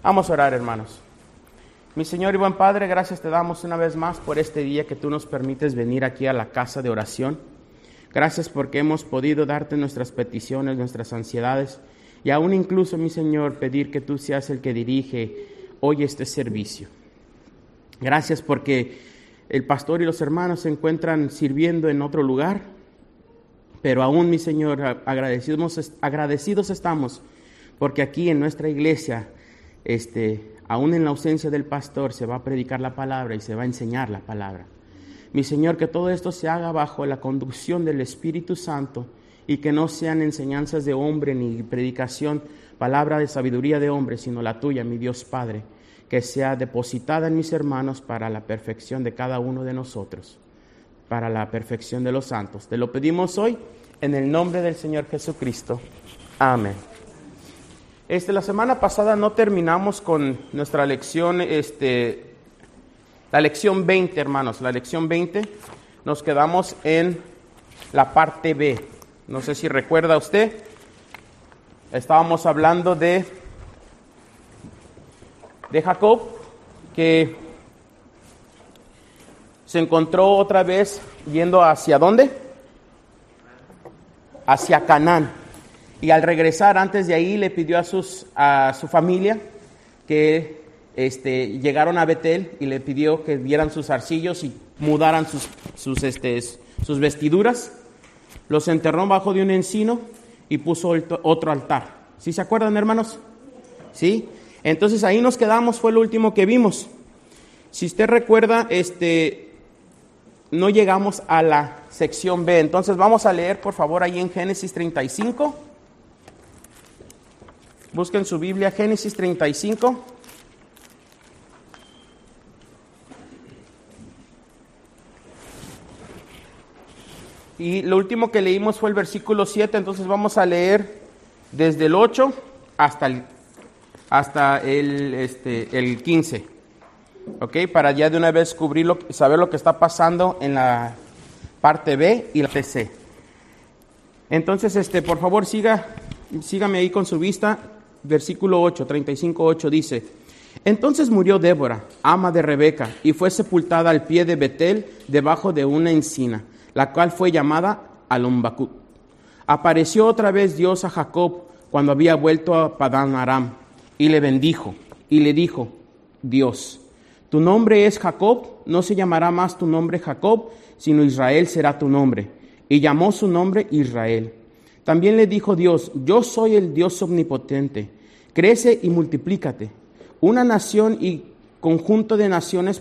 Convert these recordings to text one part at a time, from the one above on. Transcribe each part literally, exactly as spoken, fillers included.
Vamos a orar, hermanos. Mi Señor y buen Padre, gracias te damos una vez más por este día que tú nos permites venir aquí a la casa de oración. Gracias porque hemos podido darte nuestras peticiones, nuestras ansiedades y aún incluso, mi Señor, pedir que tú seas el que dirige hoy este servicio. Gracias porque el pastor y los hermanos se encuentran sirviendo en otro lugar, pero aún, mi Señor, agradecidos, agradecidos estamos porque aquí en nuestra iglesia, este, aún en la ausencia del pastor, se va a predicar la palabra y se va a enseñar la palabra. Mi Señor, que todo esto se haga bajo la conducción del Espíritu Santo y que no sean enseñanzas de hombre ni predicación, palabra de sabiduría de hombre, sino la tuya, mi Dios Padre, que sea depositada en mis hermanos para la perfección de cada uno de nosotros, para la perfección de los santos. Te lo pedimos hoy en el nombre del Señor Jesucristo. Amén. Este, la semana pasada no terminamos con nuestra lección, este, la lección veinte, hermanos, la lección veinte. Nos quedamos en la parte B. No sé si recuerda usted, estábamos hablando de, de Jacob, que se encontró otra vez yendo hacia ¿dónde? Hacia Canaán. Y al regresar, antes de ahí, le pidió a, sus, a su familia que este, llegaron a Betel y le pidió que dieran sus arcillos y mudaran sus, sus, este, sus vestiduras. Los enterró bajo de un encino y puso otro altar. ¿Sí se acuerdan, hermanos? ¿Sí? Entonces ahí nos quedamos, fue lo último que vimos. Si usted recuerda, este, no llegamos a la sección B. Entonces vamos a leer, por favor, ahí en Génesis treinta y cinco. Busquen su Biblia, Génesis treinta y cinco. Y lo último que leímos fue el versículo siete, entonces vamos a leer desde el ocho hasta el, hasta el, este, el quince. ¿Ok? Para ya de una vez cubrirlo, saber lo que está pasando en la parte B y la parte C. Entonces, este, por favor, siga, sígame ahí con su vista. Versículo ocho, treinta y cinco, ocho dice: Entonces murió Débora, ama de Rebeca, y fue sepultada al pie de Betel, debajo de una encina, la cual fue llamada Alon-Bacut. Apareció otra vez Dios a Jacob cuando había vuelto a Padán Aram, y le bendijo, y le dijo Dios: Tu nombre es Jacob, no se llamará más tu nombre Jacob, sino Israel será tu nombre. Y llamó su nombre Israel. También le dijo Dios: Yo soy el Dios omnipotente, crece y multiplícate. Una nación y conjunto de naciones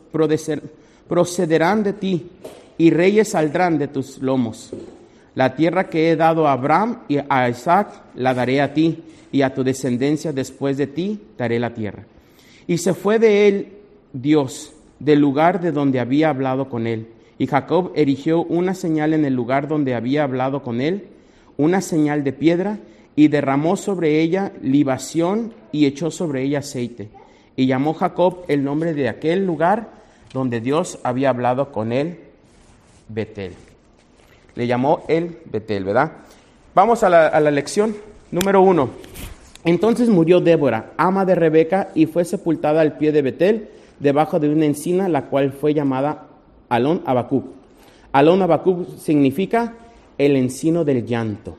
procederán de ti, y reyes saldrán de tus lomos. La tierra que he dado a Abraham y a Isaac la daré a ti, y a tu descendencia después de ti daré la tierra. Y se fue de él Dios, del lugar de donde había hablado con él. Y Jacob erigió una señal en el lugar donde había hablado con él, una señal de piedra, y derramó sobre ella libación y echó sobre ella aceite. Y llamó Jacob el nombre de aquel lugar donde Dios había hablado con él, Betel. Le llamó él Betel, ¿verdad? Vamos a la, a la lección número uno. Entonces murió Débora, ama de Rebeca, y fue sepultada al pie de Betel, debajo de una encina, la cual fue llamada Alon-Bacut. Alon-Bacut significa el encino del llanto.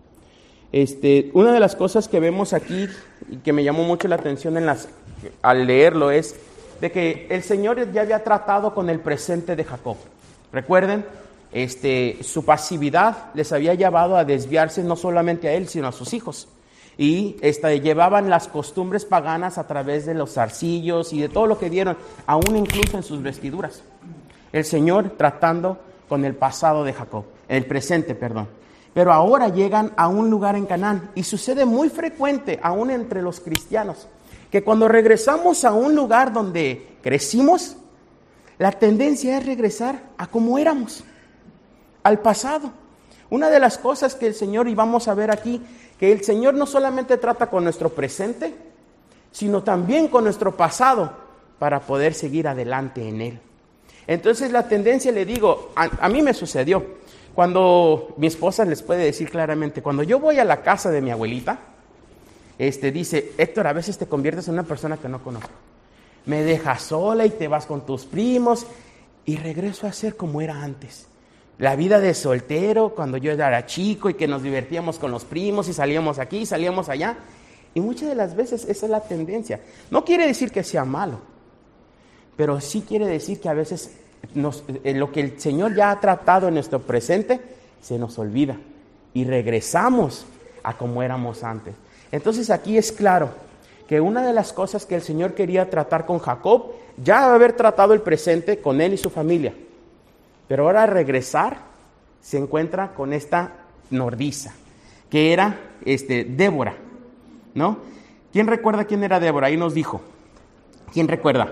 Este, una de las cosas que vemos aquí y que me llamó mucho la atención en las, al leerlo es de que el Señor ya había tratado con el presente de Jacob. Recuerden, este, su pasividad les había llevado a desviarse no solamente a él, sino a sus hijos. Y este, llevaban las costumbres paganas a través de los zarcillos y de todo lo que dieron, aún incluso en sus vestiduras. El Señor tratando con el pasado de Jacob, el presente, perdón. Pero ahora llegan a un lugar en Canaán y sucede muy frecuente, aún entre los cristianos, que cuando regresamos a un lugar donde crecimos, la tendencia es regresar a como éramos, al pasado. Una de las cosas que el Señor, y vamos a ver aquí, que el Señor no solamente trata con nuestro presente, sino también con nuestro pasado, para poder seguir adelante en Él. Entonces la tendencia, le digo, a, a mí me sucedió, cuando mi esposa les puede decir claramente, cuando yo voy a la casa de mi abuelita, este, dice, Héctor, a veces te conviertes en una persona que no conozco. Me dejas sola y te vas con tus primos y regreso a ser como era antes. La vida de soltero, cuando yo era chico y que nos divertíamos con los primos y salíamos aquí y salíamos allá. Y muchas de las veces esa es la tendencia. No quiere decir que sea malo, pero sí quiere decir que a veces nos, eh, lo que el Señor ya ha tratado en nuestro presente se nos olvida y regresamos a como éramos antes. Entonces aquí es claro que una de las cosas que el Señor quería tratar con Jacob, ya haber tratado el presente con él y su familia, pero ahora al regresar se encuentra con esta nodriza, que era este, Débora, ¿no? ¿Quién recuerda quién era Débora? Ahí nos dijo. ¿Quién recuerda?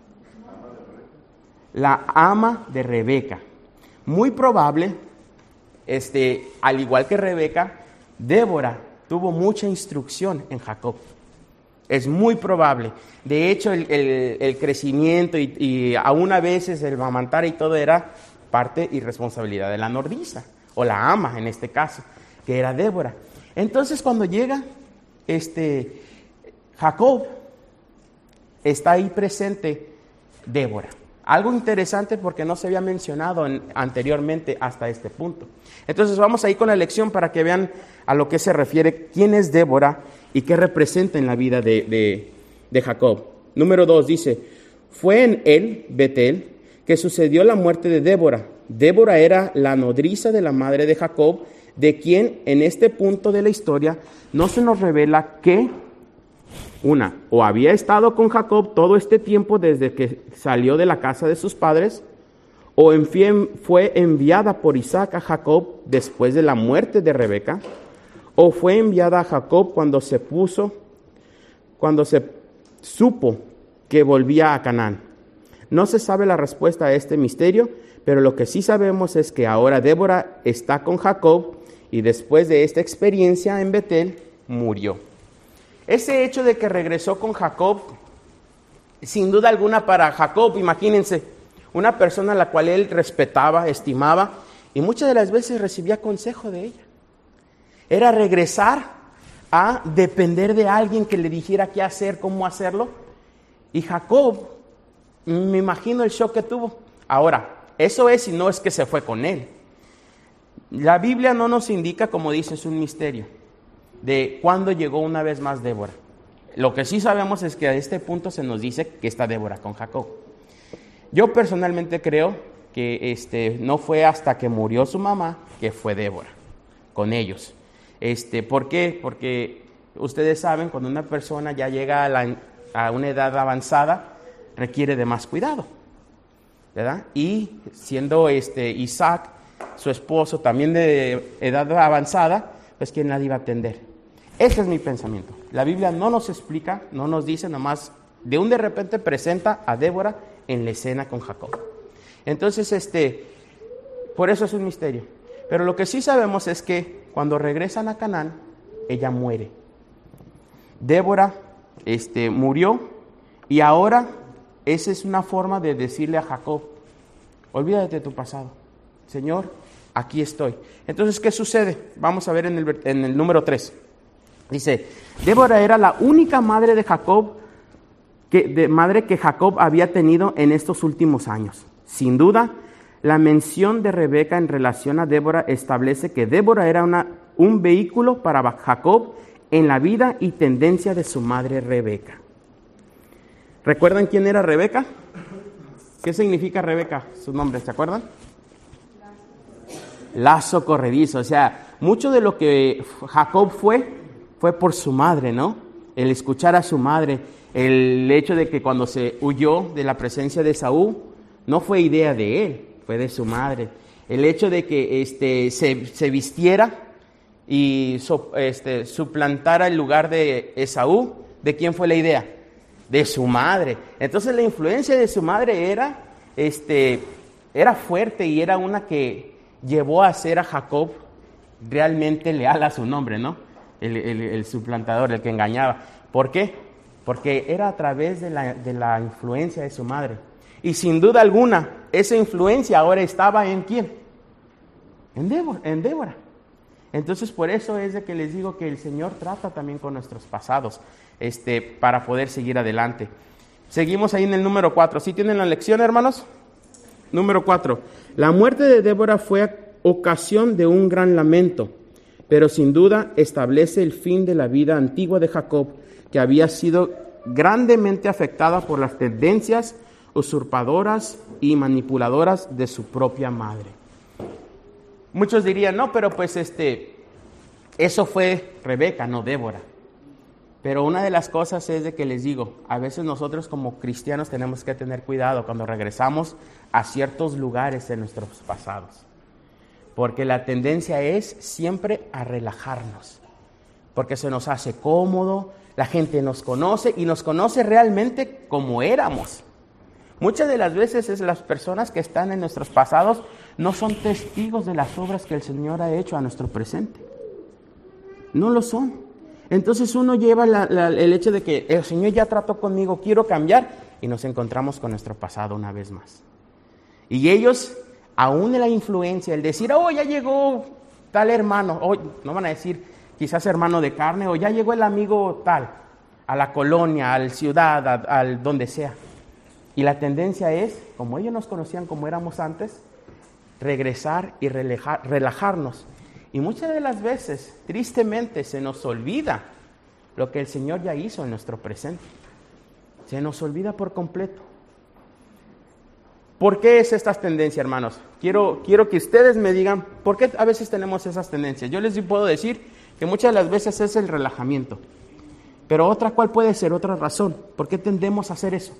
La ama de Rebeca. Muy probable, este, al igual que Rebeca, Débora tuvo mucha instrucción en Jacob. Es muy probable. De hecho, el, el, el crecimiento y, y aún a veces el amamantar y todo era parte y responsabilidad de la nodriza, o la ama en este caso, que era Débora. Entonces cuando llega este, Jacob, está ahí presente Débora. Algo interesante porque no se había mencionado en, anteriormente hasta este punto. Entonces vamos ahí con la lección para que vean a lo que se refiere, quién es Débora y qué representa en la vida de, de, de Jacob. Número dos dice, fue en él, Betel, que sucedió la muerte de Débora. Débora era la nodriza de la madre de Jacob, de quien en este punto de la historia no se nos revela que, una, o había estado con Jacob todo este tiempo desde que salió de la casa de sus padres, o en fin fue enviada por Isaac a Jacob después de la muerte de Rebeca, o fue enviada a Jacob cuando se puso, cuando se supo que volvía a Canaán. No se sabe la respuesta a este misterio, pero lo que sí sabemos es que ahora Débora está con Jacob y después de esta experiencia en Betel, murió. Ese hecho de que regresó con Jacob, sin duda alguna para Jacob, imagínense, una persona a la cual él respetaba, estimaba, y muchas de las veces recibía consejo de ella. Era regresar a depender de alguien que le dijera qué hacer, cómo hacerlo. Y Jacob, me imagino el shock que tuvo. Ahora, eso es y no es que se fue con él. La Biblia no nos indica, como dice, es un misterio, de cuándo llegó una vez más Débora. Lo que sí sabemos es que a este punto se nos dice que está Débora con Jacob. Yo personalmente creo que este, no fue hasta que murió su mamá que fue Débora con ellos. Este, ¿Por qué? Porque ustedes saben, cuando una persona ya llega a, la, a una edad avanzada, requiere de más cuidado, ¿verdad? Y siendo este Isaac, su esposo, también de edad avanzada, pues ¿quién la iba a atender? Ese es mi pensamiento. La Biblia no nos explica, no nos dice, nomás de un de repente presenta a Débora en la escena con Jacob. Entonces, este, por eso es un misterio. Pero lo que sí sabemos es que cuando regresan a Canaán, ella muere. Débora este, murió y ahora esa es una forma de decirle a Jacob, olvídate de tu pasado. Señor, aquí estoy. Entonces, ¿qué sucede? Vamos a ver en el, en el número tres. Dice, Débora era la única madre de Jacob, que, de madre que Jacob había tenido en estos últimos años. Sin duda, la mención de Rebeca en relación a Débora establece que Débora era una, un vehículo para Jacob en la vida y tendencia de su madre Rebeca. ¿Recuerdan quién era Rebeca? ¿Qué significa Rebeca? Su nombre, ¿se acuerdan? Lazo corredizo. O sea, mucho de lo que Jacob fue, fue por su madre, ¿no? El escuchar a su madre, el hecho de que cuando se huyó de la presencia de Esaú, no fue idea de él, fue de su madre. El hecho de que este, se, se vistiera y so, este, suplantara el lugar de Esaú, ¿de quién fue la idea? De su madre. Entonces la influencia de su madre era, este, era fuerte y era una que llevó a ser a Jacob realmente leal a su nombre, ¿no? El, el, el suplantador, el que engañaba. ¿Por qué? Porque era a través de la, de la influencia de su madre. Y sin duda alguna, esa influencia ahora estaba en ¿quién? En Débora. En Débora. Entonces, por eso es de que les digo que el Señor trata también con nuestros pasados, este, para poder seguir adelante. Seguimos ahí en el número cuatro. ¿Sí tienen la lección, hermanos? Número cuatro. La muerte de Débora fue ocasión de un gran lamento, pero sin duda establece el fin de la vida antigua de Jacob, que había sido grandemente afectada por las tendencias usurpadoras y manipuladoras de su propia madre. Muchos dirían, no, pero pues este, eso fue Rebeca, no Débora. Pero una de las cosas es de que les digo, a veces nosotros como cristianos tenemos que tener cuidado cuando regresamos a ciertos lugares en nuestros pasados. Porque la tendencia es siempre a relajarnos. Porque se nos hace cómodo, la gente nos conoce y nos conoce realmente como éramos. Muchas de las veces es las personas que están en nuestros pasados no son testigos de las obras que el Señor ha hecho a nuestro presente. No lo son. Entonces uno lleva la, la, el hecho de que el Señor ya trató conmigo, quiero cambiar, y nos encontramos con nuestro pasado una vez más. Y ellos, aún en la influencia, el decir, oh, ya llegó tal hermano, oh, no van a decir quizás hermano de carne, o ya llegó el amigo tal, a la colonia, a la ciudad, a, a donde sea. Y la tendencia es, como ellos nos conocían como éramos antes, regresar y relajar, relajarnos. Y muchas de las veces, tristemente, se nos olvida lo que el Señor ya hizo en nuestro presente. Se nos olvida por completo. ¿Por qué es esta tendencia, hermanos? Quiero, quiero que ustedes me digan, ¿por qué a veces tenemos esas tendencias? Yo les puedo decir que muchas de las veces es el relajamiento. Pero otra, ¿cuál puede ser otra razón? ¿Por qué tendemos a hacer eso?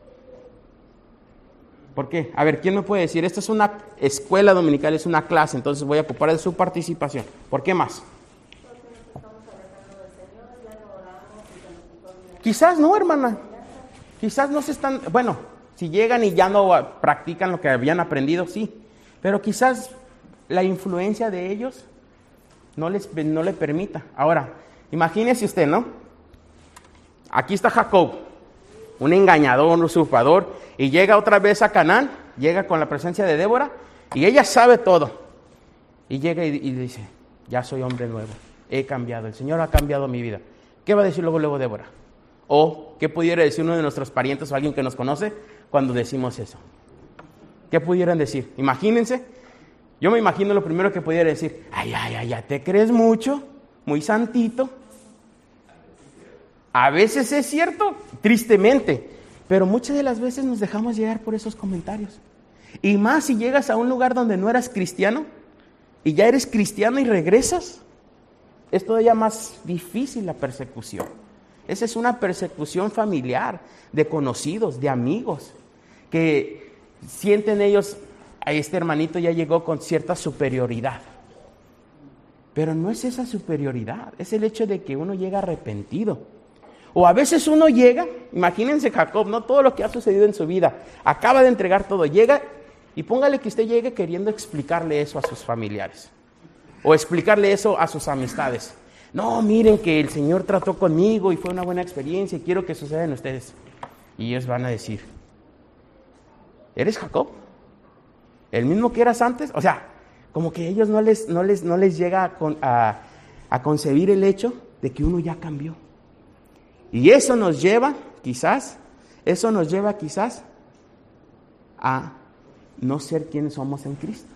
¿Por qué? A ver, ¿quién me puede decir? Esta es una escuela dominical, es una clase, entonces voy a ocupar de su participación. ¿Por qué más? Quizás no, hermana. Quizás no se están... Bueno, si llegan y ya no practican lo que habían aprendido, sí. Pero quizás la influencia de ellos no les no le permita. Ahora, imagínese usted, ¿no? Aquí está Jacob, un engañador, un usurpador, y llega otra vez a Canaán, llega con la presencia de Débora, y ella sabe todo. Y llega y, y dice, ya soy hombre nuevo, he cambiado, el Señor ha cambiado mi vida. ¿Qué va a decir luego, luego Débora? O, ¿qué pudiera decir uno de nuestros parientes o alguien que nos conoce cuando decimos eso? ¿Qué pudieran decir? Imagínense, yo me imagino lo primero que pudiera decir, ay, ay, ay, ya te crees mucho, muy santito. A veces es cierto, tristemente, pero muchas de las veces nos dejamos llegar por esos comentarios. Y más si llegas a un lugar donde no eras cristiano y ya eres cristiano y regresas, es todavía más difícil la persecución. Esa es una persecución familiar, de conocidos, de amigos, que sienten ellos, a este hermanito ya llegó con cierta superioridad. Pero no es esa superioridad, es el hecho de que uno llega arrepentido. O a veces uno llega, imagínense Jacob, ¿no? Todo lo que ha sucedido en su vida, acaba de entregar todo, llega y póngale que usted llegue queriendo explicarle eso a sus familiares. O explicarle eso a sus amistades. No, miren que el Señor trató conmigo y fue una buena experiencia y quiero que suceda en ustedes. Y ellos van a decir, ¿eres Jacob? ¿El mismo que eras antes? O sea, como que a ellos no les, no les, no les llega a, con, a, a concebir el hecho de que uno ya cambió. Y eso nos lleva, quizás, eso nos lleva quizás a no ser quienes somos en Cristo.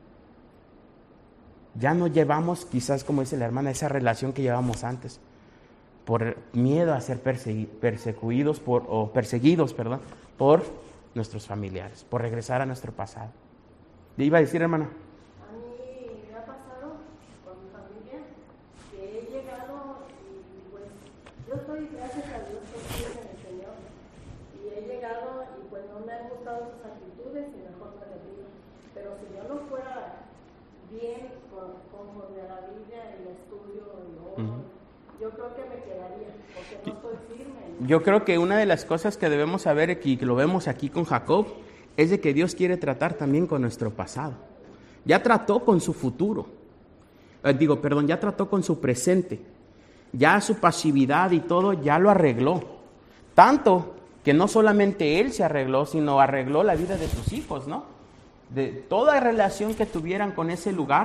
Ya no llevamos, quizás, como dice la hermana, esa relación que llevamos antes, por miedo a ser persegui- perseguidos por, o perseguidos, perdón, por nuestros familiares, por regresar a nuestro pasado. ¿Le iba a decir, hermana? A mí me ha pasado con mi familia que he llegado y pues yo estoy, gracias a Dios, estoy en el Señor, y he llegado y pues no me han gustado sus actitudes y mejor me retiro. Pero si yo no fuera bien conforme a la Biblia, el estudio, el oro, uh-huh. yo creo que me quedaría, porque no estoy firme. Yo creo que una de las cosas que debemos saber, y que lo vemos aquí con Jacob, es de que Dios quiere tratar también con nuestro pasado. Ya trató con su futuro. Eh, digo, perdón, ya trató con su presente. Ya su pasividad y todo ya lo arregló. Tanto que no solamente él se arregló, sino arregló la vida de sus hijos, ¿no? De toda relación que tuvieran con ese lugar,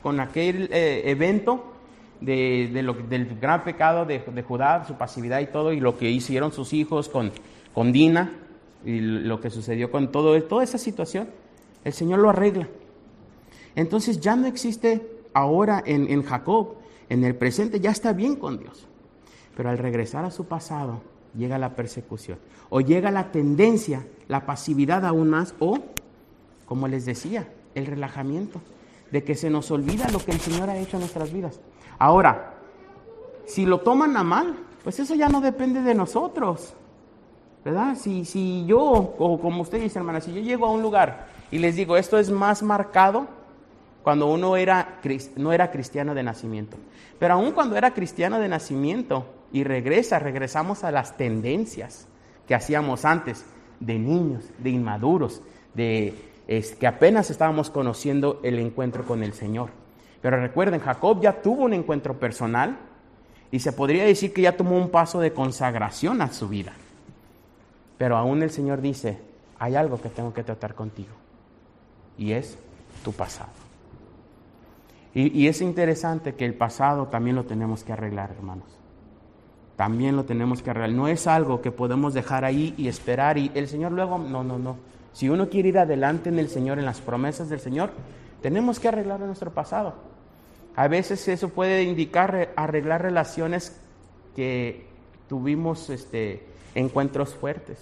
con aquel eh, evento de, de lo, del gran pecado de, de Judá, su pasividad y todo, y lo que hicieron sus hijos con, con Dina, y lo que sucedió con todo, toda esa situación, el Señor lo arregla. Entonces ya no existe ahora en, en Jacob, en el presente ya está bien con Dios, pero al regresar a su pasado llega la persecución, o llega la tendencia, la pasividad aún más, o, como les decía, el relajamiento, de que se nos olvida lo que el Señor ha hecho en nuestras vidas. Ahora, si lo toman a mal, pues eso ya no depende de nosotros, ¿verdad? Si, si yo, o como usted dice, hermana, si yo llego a un lugar y les digo, esto es más marcado cuando uno era, no era cristiano de nacimiento, pero aún cuando era cristiano de nacimiento y regresa, regresamos a las tendencias que hacíamos antes, de niños, de inmaduros, de es, que apenas estábamos conociendo el encuentro con el Señor. Pero recuerden, Jacob ya tuvo un encuentro personal y se podría decir que ya tomó un paso de consagración a su vida. Pero aún el Señor dice, hay algo que tengo que tratar contigo, y es tu pasado. Y, y es interesante que el pasado también lo tenemos que arreglar, hermanos. También lo tenemos que arreglar. No es algo que podemos dejar ahí y esperar y el Señor luego, no, no, no. Si uno quiere ir adelante en el Señor, en las promesas del Señor, tenemos que arreglar nuestro pasado. A veces eso puede indicar arreglar relaciones que tuvimos este, encuentros fuertes.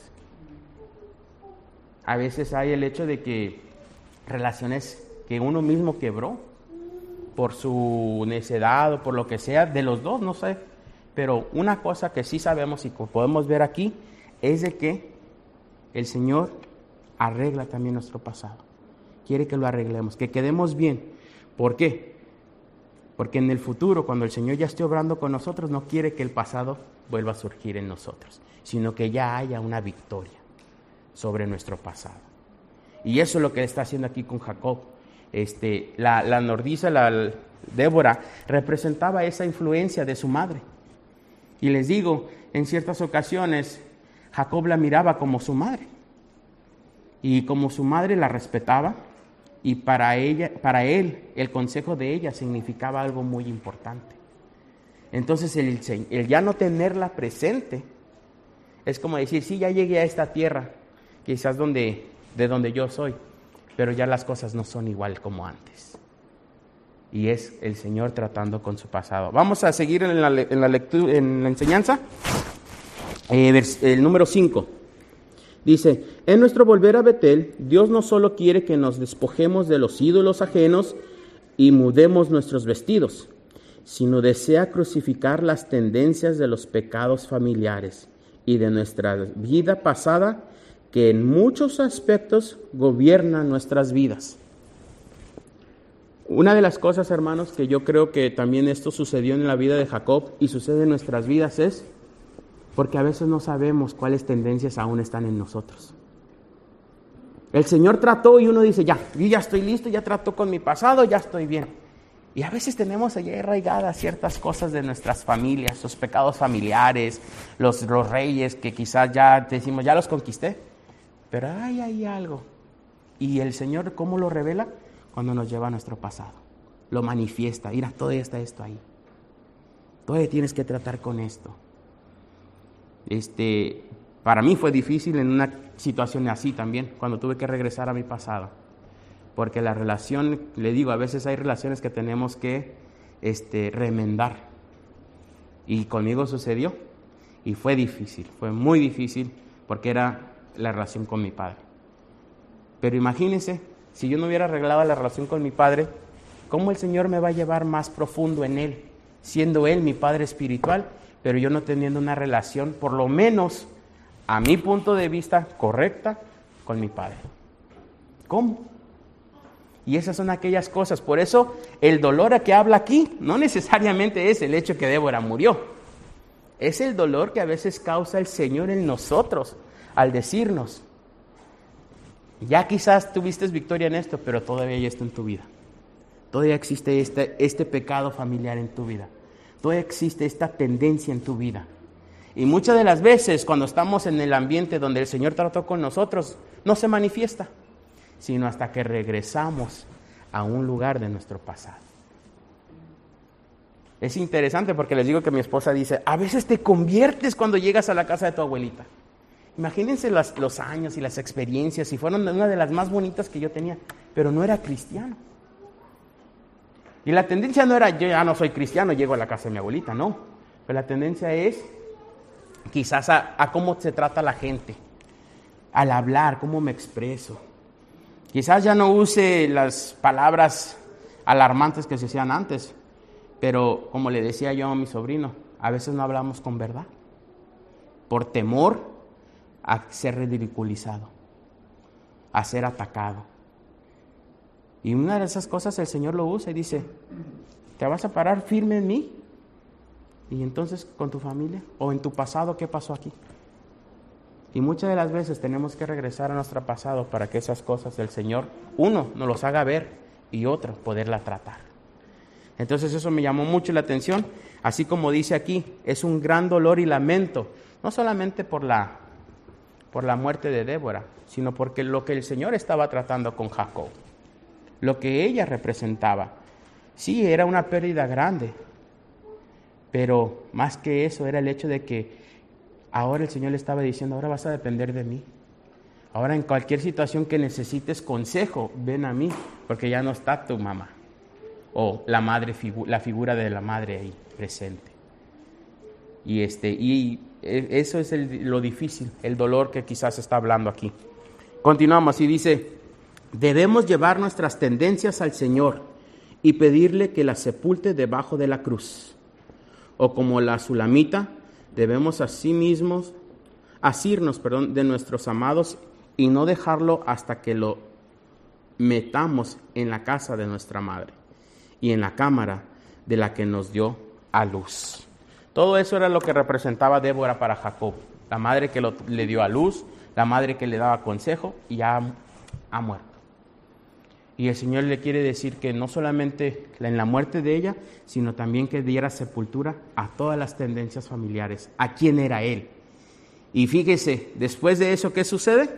A veces hay el hecho de que relaciones que uno mismo quebró por su necedad o por lo que sea, de los dos, no sé. Pero una cosa que sí sabemos y podemos ver aquí es de que el Señor arregla también nuestro pasado. Quiere que lo arreglemos, que quedemos bien. ¿Por qué? Porque en el futuro, cuando el Señor ya esté obrando con nosotros, no quiere que el pasado vuelva a surgir en nosotros, sino que ya haya una victoria sobre nuestro pasado. Y eso es lo que está haciendo aquí con Jacob. Este, la, la nodriza, la Débora, representaba esa influencia de su madre. Y les digo, en ciertas ocasiones, Jacob la miraba como su madre. Y como su madre la respetaba, y para ella, para él, el consejo de ella significaba algo muy importante. Entonces, el, el ya no tenerla presente, es como decir, sí, ya llegué a esta tierra, quizás donde, de donde yo soy, pero ya las cosas no son igual como antes. Y es el Señor tratando con su pasado. Vamos a seguir en la, en la lectura, en la enseñanza. Eh, el número cinco. Dice, en nuestro volver a Betel, Dios no solo quiere que nos despojemos de los ídolos ajenos y mudemos nuestros vestidos, sino desea crucificar las tendencias de los pecados familiares y de nuestra vida pasada, que en muchos aspectos gobiernan nuestras vidas. Una de las cosas, hermanos, que yo creo que también esto sucedió en la vida de Jacob y sucede en nuestras vidas es porque a veces no sabemos cuáles tendencias aún están en nosotros. El Señor trató y uno dice, ya, yo ya estoy listo, ya trató con mi pasado, ya estoy bien. Y a veces tenemos allá arraigadas ciertas cosas de nuestras familias, los pecados familiares, los, los reyes que quizás ya decimos, ya los conquisté. Pero hay ahí algo. Y el Señor, ¿cómo lo revela? Cuando nos lleva a nuestro pasado. Lo manifiesta. Mira, todavía está esto ahí. Todavía tienes que tratar con esto. Este, para mí fue difícil en una situación así también, cuando tuve que regresar a mi pasado. Porque la relación, le digo, a veces hay relaciones que tenemos que este, remendar. Y conmigo sucedió. Y fue difícil, fue muy difícil, porque era la relación con mi padre. Pero imagínense, si yo no hubiera arreglado la relación con mi padre, ¿cómo el Señor me va a llevar más profundo en Él? Siendo Él mi Padre espiritual, pero yo no teniendo una relación, por lo menos, a mi punto de vista, correcta con mi Padre. ¿Cómo? Y esas son aquellas cosas. Por eso, el dolor a que habla aquí, no necesariamente es el hecho que Débora murió. Es el dolor que a veces causa el Señor en nosotros, al decirnos, ya quizás tuviste victoria en esto, pero todavía hay esto en tu vida. Todavía existe este, este pecado familiar en tu vida. Todavía existe esta tendencia en tu vida. Y muchas de las veces cuando estamos en el ambiente donde el Señor trató con nosotros, no se manifiesta, sino hasta que regresamos a un lugar de nuestro pasado. Es interesante porque les digo que mi esposa dice, a veces te conviertes cuando llegas a la casa de tu abuelita. Imagínense los, los años y las experiencias, y fueron una de las más bonitas que yo tenía, pero no era cristiano. Y la tendencia no era, yo ya no soy cristiano, llego a la casa de mi abuelita, no. Pero la tendencia es quizás a, a cómo se trata la gente, al hablar, cómo me expreso. Quizás ya no use las palabras alarmantes que se hacían antes, pero como le decía yo a mi sobrino, a veces no hablamos con verdad, por temor a ser ridiculizado, a ser atacado. Y una de esas cosas el Señor lo usa y dice, ¿te vas a parar firme en mí? Y entonces con tu familia o en tu pasado, ¿qué pasó aquí? Y muchas de las veces tenemos que regresar a nuestro pasado para que esas cosas del Señor, uno, nos los haga ver y otro, poderla tratar. Entonces eso me llamó mucho la atención, así como dice aquí, es un gran dolor y lamento, no solamente por la, por la muerte de Débora, sino porque lo que el Señor estaba tratando con Jacob, lo que ella representaba. Sí, era una pérdida grande, pero más que eso era el hecho de que ahora el Señor le estaba diciendo, ahora vas a depender de mí. Ahora en cualquier situación que necesites consejo, ven a mí, porque ya no está tu mamá o la madre, la figura de la madre ahí presente. Y este y eso es el, lo difícil, el dolor que quizás está hablando aquí. Continuamos y dice, debemos llevar nuestras tendencias al Señor y pedirle que las sepulte debajo de la cruz. O como la sulamita, debemos asimismos asirnos, perdón, de nuestros amados y no dejarlo hasta que lo metamos en la casa de nuestra madre y en la cámara de la que nos dio a luz. Todo eso era lo que representaba Débora para Jacob, la madre que lo, le dio a luz, la madre que le daba consejo y ya ha, ha muerto. Y el Señor le quiere decir que no solamente en la muerte de ella, sino también que diera sepultura a todas las tendencias familiares, a quién era él. Y fíjese, después de eso, ¿qué sucede?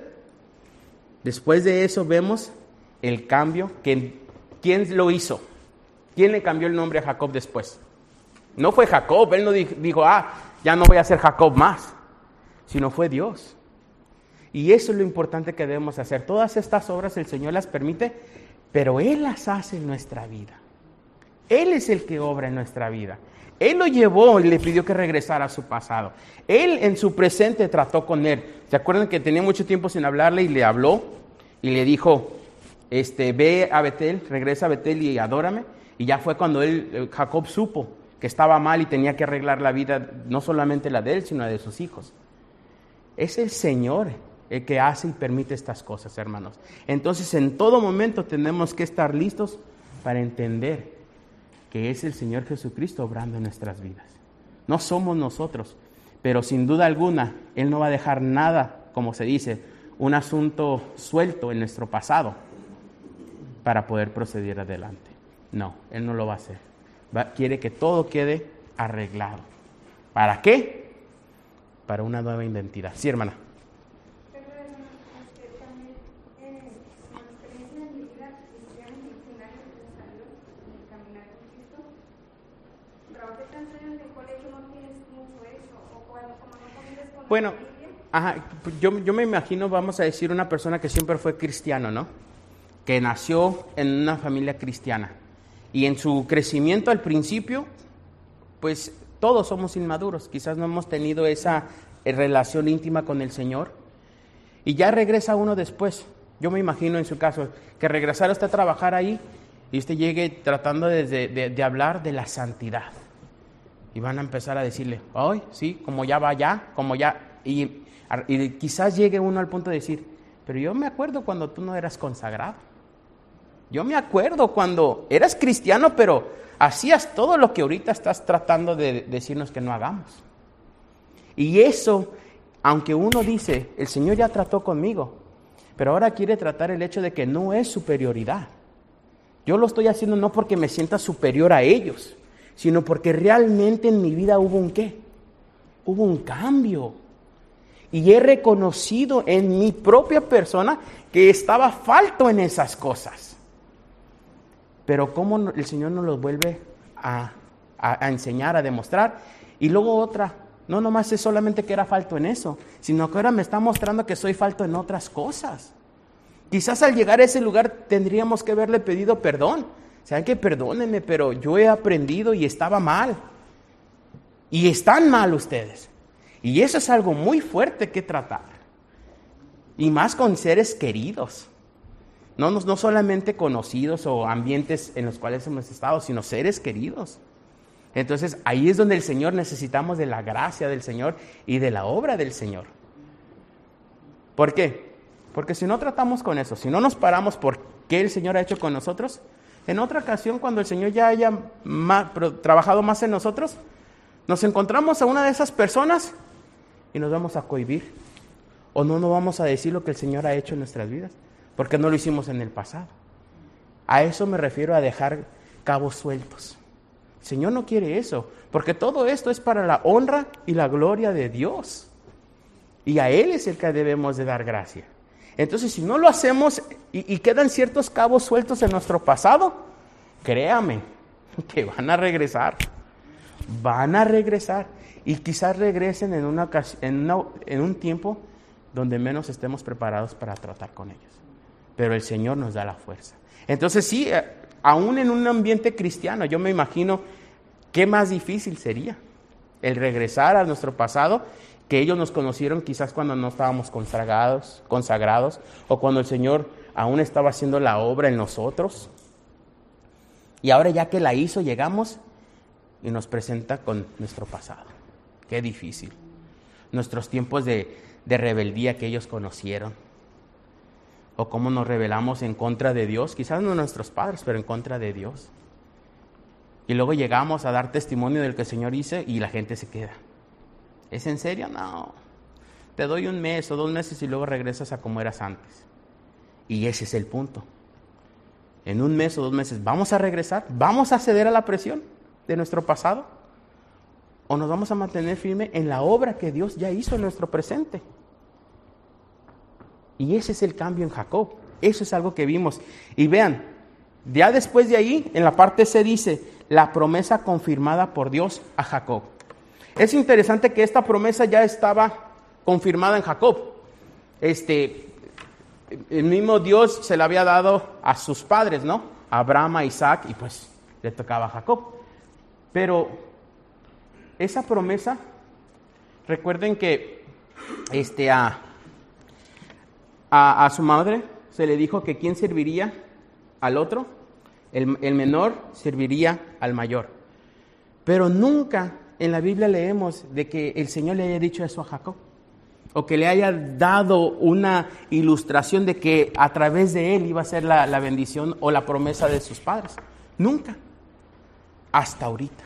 Después de eso vemos el cambio. Que, ¿quién lo hizo? ¿Quién le cambió el nombre a Jacob después? No fue Jacob, él no dijo, dijo, ah, ya no voy a ser Jacob más, sino fue Dios. Y eso es lo importante que debemos hacer. Todas estas obras el Señor las permite, pero Él las hace en nuestra vida. Él es el que obra en nuestra vida. Él lo llevó y le pidió que regresara a su pasado. Él en su presente trató con él. ¿Se acuerdan que tenía mucho tiempo sin hablarle y le habló? Y le dijo, este, ve a Betel, regresa a Betel y adórame. Y ya fue cuando él, Jacob supo que estaba mal y tenía que arreglar la vida, no solamente la de él, sino la de sus hijos. Es el Señor el que hace y permite estas cosas, hermanos. Entonces, en todo momento tenemos que estar listos para entender que es el Señor Jesucristo obrando en nuestras vidas. No somos nosotros, pero sin duda alguna, Él no va a dejar nada, como se dice, un asunto suelto en nuestro pasado para poder proceder adelante. No, Él no lo va a hacer. Va, quiere que todo quede arreglado. ¿Para qué? Para una nueva identidad. Sí, hermana. Bueno, ajá, yo, yo me imagino, vamos a decir, una persona que siempre fue cristiano, ¿no? Que nació en una familia cristiana. Y en su crecimiento al principio, pues todos somos inmaduros. Quizás no hemos tenido esa relación íntima con el Señor. Y ya regresa uno después. Yo me imagino en su caso, que regresara usted a trabajar ahí y usted llegue tratando de, de, de hablar de la santidad. Y van a empezar a decirle, ay, sí, como ya va ya, como ya... Y, y quizás llegue uno al punto de decir, pero yo me acuerdo cuando tú no eras consagrado. Yo me acuerdo cuando eras cristiano, pero hacías todo lo que ahorita estás tratando de decirnos que no hagamos. Y eso, aunque uno dice, el Señor ya trató conmigo, pero ahora quiere tratar el hecho de que no es superioridad. Yo lo estoy haciendo no porque me sienta superior a ellos, sino porque realmente en mi vida hubo un ¿qué? Hubo un cambio. Y he reconocido en mi propia persona que estaba falto en esas cosas. Pero cómo el Señor nos los vuelve a, a, a enseñar, a demostrar. Y luego otra, no nomás es solamente que era falto en eso, sino que ahora me está mostrando que soy falto en otras cosas. Quizás al llegar a ese lugar tendríamos que haberle pedido perdón. Saben que perdónenme, pero yo he aprendido y estaba mal. Y están mal ustedes. Y eso es algo muy fuerte que tratar. Y más con seres queridos. No, no, no solamente conocidos o ambientes en los cuales hemos estado, sino seres queridos. Entonces ahí es donde el Señor necesitamos de la gracia del Señor y de la obra del Señor. ¿Por qué? Porque si no tratamos con eso, si no nos paramos por qué el Señor ha hecho con nosotros, en otra ocasión cuando el Señor ya haya más, trabajado más en nosotros, nos encontramos a una de esas personas y nos vamos a cohibir. O no nos vamos a decir lo que el Señor ha hecho en nuestras vidas, porque no lo hicimos en el pasado. A eso me refiero, a dejar cabos sueltos. El Señor no quiere eso, porque todo esto es para la honra y la gloria de Dios. Y a Él es el que debemos de dar gracia. Entonces, si no lo hacemos y, y quedan ciertos cabos sueltos en nuestro pasado, créame que van a regresar. Van a regresar. Y quizás regresen en, una, en, una, en un tiempo donde menos estemos preparados para tratar con ellos. Pero el Señor nos da la fuerza. Entonces sí, aún en un ambiente cristiano, yo me imagino qué más difícil sería el regresar a nuestro pasado, que ellos nos conocieron quizás cuando no estábamos consagrados, consagrados, o cuando el Señor aún estaba haciendo la obra en nosotros. Y ahora ya que la hizo, llegamos y nos presenta con nuestro pasado. Qué difícil. Nuestros tiempos de, de rebeldía que ellos conocieron. O cómo nos rebelamos en contra de Dios, quizás no nuestros padres, pero en contra de Dios. Y luego llegamos a dar testimonio del que el Señor hizo y la gente se queda. ¿Es en serio? No. Te doy un mes o dos meses y luego regresas a como eras antes. Y ese es el punto. En un mes o dos meses, ¿vamos a regresar? ¿Vamos a ceder a la presión de nuestro pasado? ¿O nos vamos a mantener firme en la obra que Dios ya hizo en nuestro presente? Y ese es el cambio en Jacob. Eso es algo que vimos. Y vean, ya después de ahí, en la parte C dice, la promesa confirmada por Dios a Jacob. Es interesante que esta promesa ya estaba confirmada en Jacob. Este, el mismo Dios se la había dado a sus padres, ¿no? A Abraham, a Isaac, y pues le tocaba a Jacob. Pero esa promesa, recuerden que este, a, a, a su madre se le dijo que quién serviría al otro, el, el menor serviría al mayor. Pero nunca en la Biblia leemos de que el Señor le haya dicho eso a Jacob, o que le haya dado una ilustración de que a través de él iba a ser la, la bendición o la promesa de sus padres. Nunca. Hasta ahorita.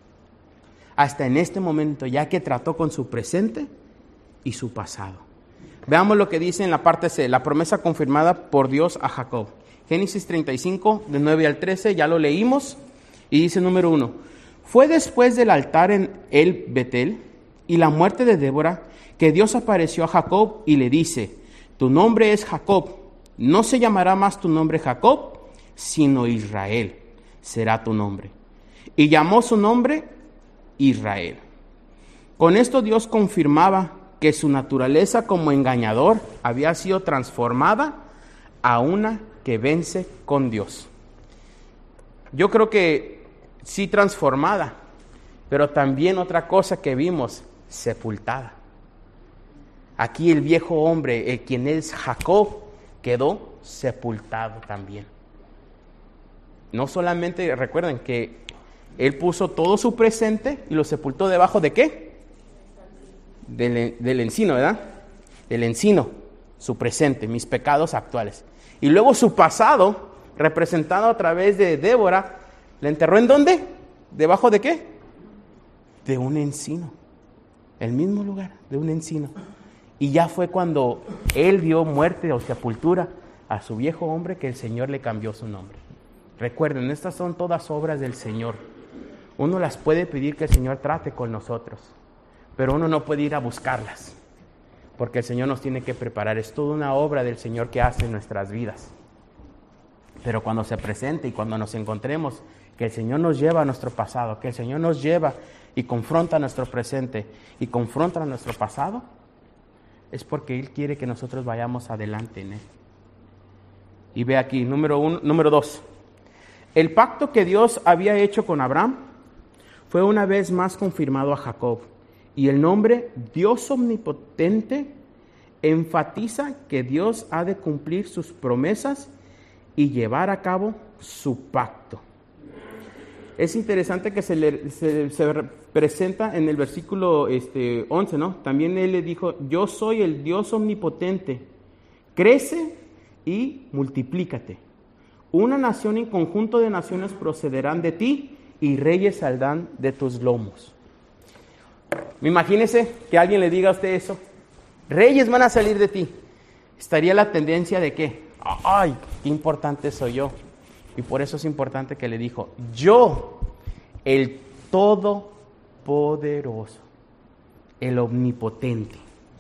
Hasta en este momento, ya que trató con su presente y su pasado. Veamos lo que dice en la parte C, la promesa confirmada por Dios a Jacob. Génesis treinta y cinco, de nueve al trece, ya lo leímos, y dice número uno. Fue después del altar en el Betel y la muerte de Débora que Dios apareció a Jacob y le dice, tu nombre es Jacob, no se llamará más tu nombre Jacob, sino Israel será tu nombre. Y llamó su nombre Israel. Con esto Dios confirmaba que su naturaleza como engañador había sido transformada a una que vence con Dios. Yo creo que sí transformada, pero también otra cosa que vimos, sepultada. Aquí el viejo hombre, el quien es Jacob, quedó sepultado también. No solamente, recuerden que él puso todo su presente y lo sepultó debajo de ¿qué? Del, del encino, ¿verdad? Del encino, su presente, mis pecados actuales. Y luego su pasado, representado a través de Débora, ¿le enterró en dónde? ¿Debajo de qué? De un encino. El mismo lugar, de un encino. Y ya fue cuando él dio muerte o sepultura a su viejo hombre que el Señor le cambió su nombre. Recuerden, estas son todas obras del Señor. Uno las puede pedir que el Señor trate con nosotros, pero uno no puede ir a buscarlas, porque el Señor nos tiene que preparar. Es toda una obra del Señor que hace en nuestras vidas. Pero cuando se presente y cuando nos encontremos, que el Señor nos lleva a nuestro pasado, que el Señor nos lleva y confronta nuestro presente y confronta nuestro pasado, es porque Él quiere que nosotros vayamos adelante en Él. Y ve aquí, número uno, número dos. El pacto que Dios había hecho con Abraham fue una vez más confirmado a Jacob. Y el nombre Dios Omnipotente enfatiza que Dios ha de cumplir sus promesas y llevar a cabo su pacto. Es interesante que se, le, se, se presenta en el versículo este, once, ¿no? También Él le dijo, yo soy el Dios Omnipotente, crece y multiplícate. Una nación y conjunto de naciones procederán de ti y reyes saldrán de tus lomos. Imagínese que alguien le diga a usted eso. Reyes van a salir de ti. Estaría la tendencia de que, ay, qué importante soy yo. Y por eso es importante que le dijo, yo, el Todopoderoso, el Omnipotente.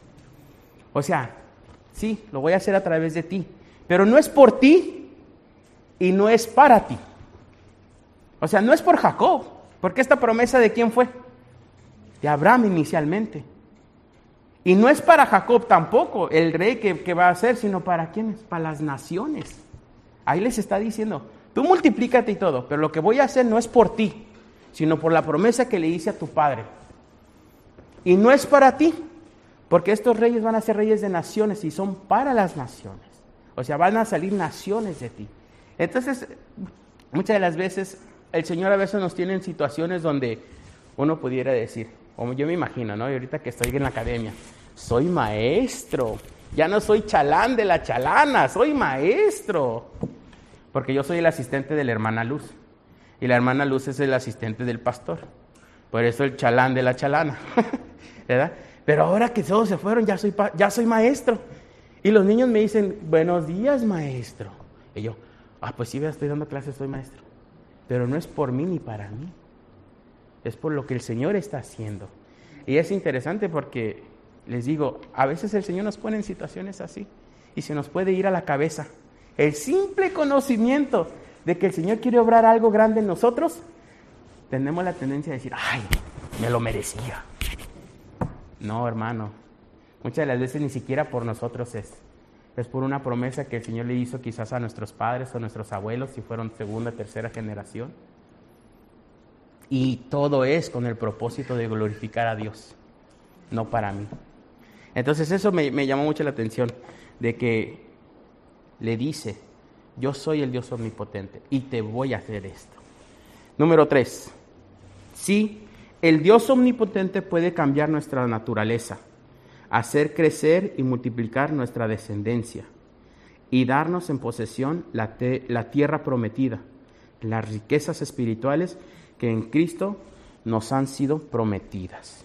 O sea, sí, lo voy a hacer a través de ti, pero no es por ti y no es para ti. O sea, no es por Jacob, porque esta promesa ¿de quién fue? De Abraham inicialmente. Y no es para Jacob tampoco, el rey que, que va a ser, sino para quiénes, para las naciones. Ahí les está diciendo, tú multiplícate y todo, pero lo que voy a hacer no es por ti, sino por la promesa que le hice a tu padre. Y no es para ti, porque estos reyes van a ser reyes de naciones y son para las naciones. O sea, van a salir naciones de ti. Entonces, muchas de las veces, el Señor a veces nos tiene en situaciones donde uno pudiera decir, como yo me imagino, ¿no? Y ahorita que estoy en la academia, soy maestro, ya no soy chalán de la chalana, soy maestro. Porque yo soy el asistente de la hermana Luz. Y la hermana Luz es el asistente del pastor. Por eso el chalán de la chalana. ¿Verdad? Pero ahora que todos se fueron, ya soy, pa- ya soy maestro. Y los niños me dicen, buenos días, maestro. Y yo, ah, pues sí, estoy dando clases, soy maestro. Pero no es por mí ni para mí. Es por lo que el Señor está haciendo. Y es interesante porque, les digo, a veces el Señor nos pone en situaciones así. Y se nos puede ir a la cabeza. El simple conocimiento de que el Señor quiere obrar algo grande en nosotros, tenemos la tendencia de decir, ay, me lo merecía. No, hermano, muchas de las veces ni siquiera por nosotros es. Es por una promesa que el Señor le hizo quizás a nuestros padres o nuestros abuelos, si fueron segunda, tercera generación. Y todo es con el propósito de glorificar a Dios, no para mí. Entonces eso me, me llamó mucho la atención, de que le dice, yo soy el Dios omnipotente y te voy a hacer esto. Número tres, sí, el Dios omnipotente puede cambiar nuestra naturaleza, hacer crecer y multiplicar nuestra descendencia y darnos en posesión la, te, la tierra prometida, las riquezas espirituales que en Cristo nos han sido prometidas.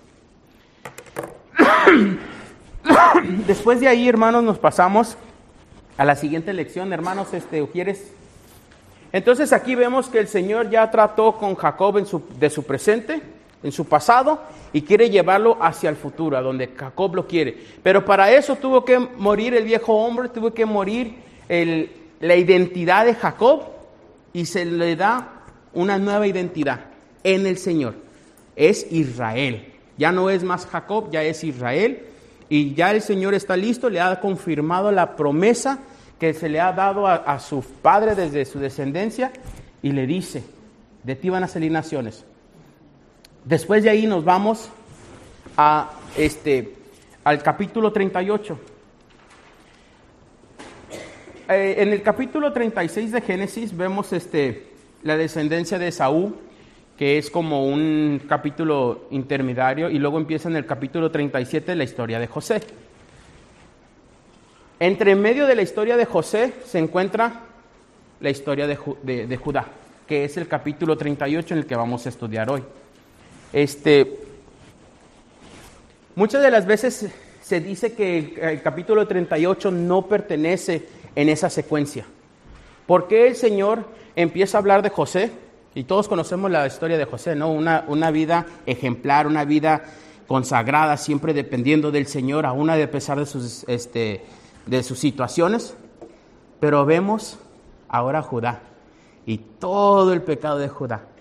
Después de ahí, hermanos, nos pasamos a la siguiente lección, hermanos, este, Ujieres. Entonces aquí vemos que el Señor ya trató con Jacob en su, de su presente, en su pasado, y quiere llevarlo hacia el futuro, a donde Jacob lo quiere. Pero para eso tuvo que morir el viejo hombre, tuvo que morir el, la identidad de Jacob, y se le da una nueva identidad en el Señor. Es Israel. Ya no es más Jacob, ya es Israel. Y ya el Señor está listo, le ha confirmado la promesa que se le ha dado a, a su padre desde su descendencia, y le dice, de ti van a salir naciones. Después de ahí nos vamos a este, al capítulo treinta y ocho. Eh, en el capítulo treinta y seis de Génesis vemos este, la descendencia de Esaú, que es como un capítulo intermediario, y luego empieza en el capítulo treinta y siete la historia de José. Entre medio de la historia de José se encuentra la historia de, de, de Judá, que es el capítulo treinta y ocho en el que vamos a estudiar hoy. Este, muchas de las veces se dice que el, el capítulo treinta y ocho no pertenece en esa secuencia. ¿Por qué el Señor empieza a hablar de José? Y todos conocemos la historia de José, ¿no? Una, una vida ejemplar, una vida consagrada, siempre dependiendo del Señor, aún a pesar de sus, este, de sus situaciones. Pero vemos ahora a Judá y todo el pecado de Judá.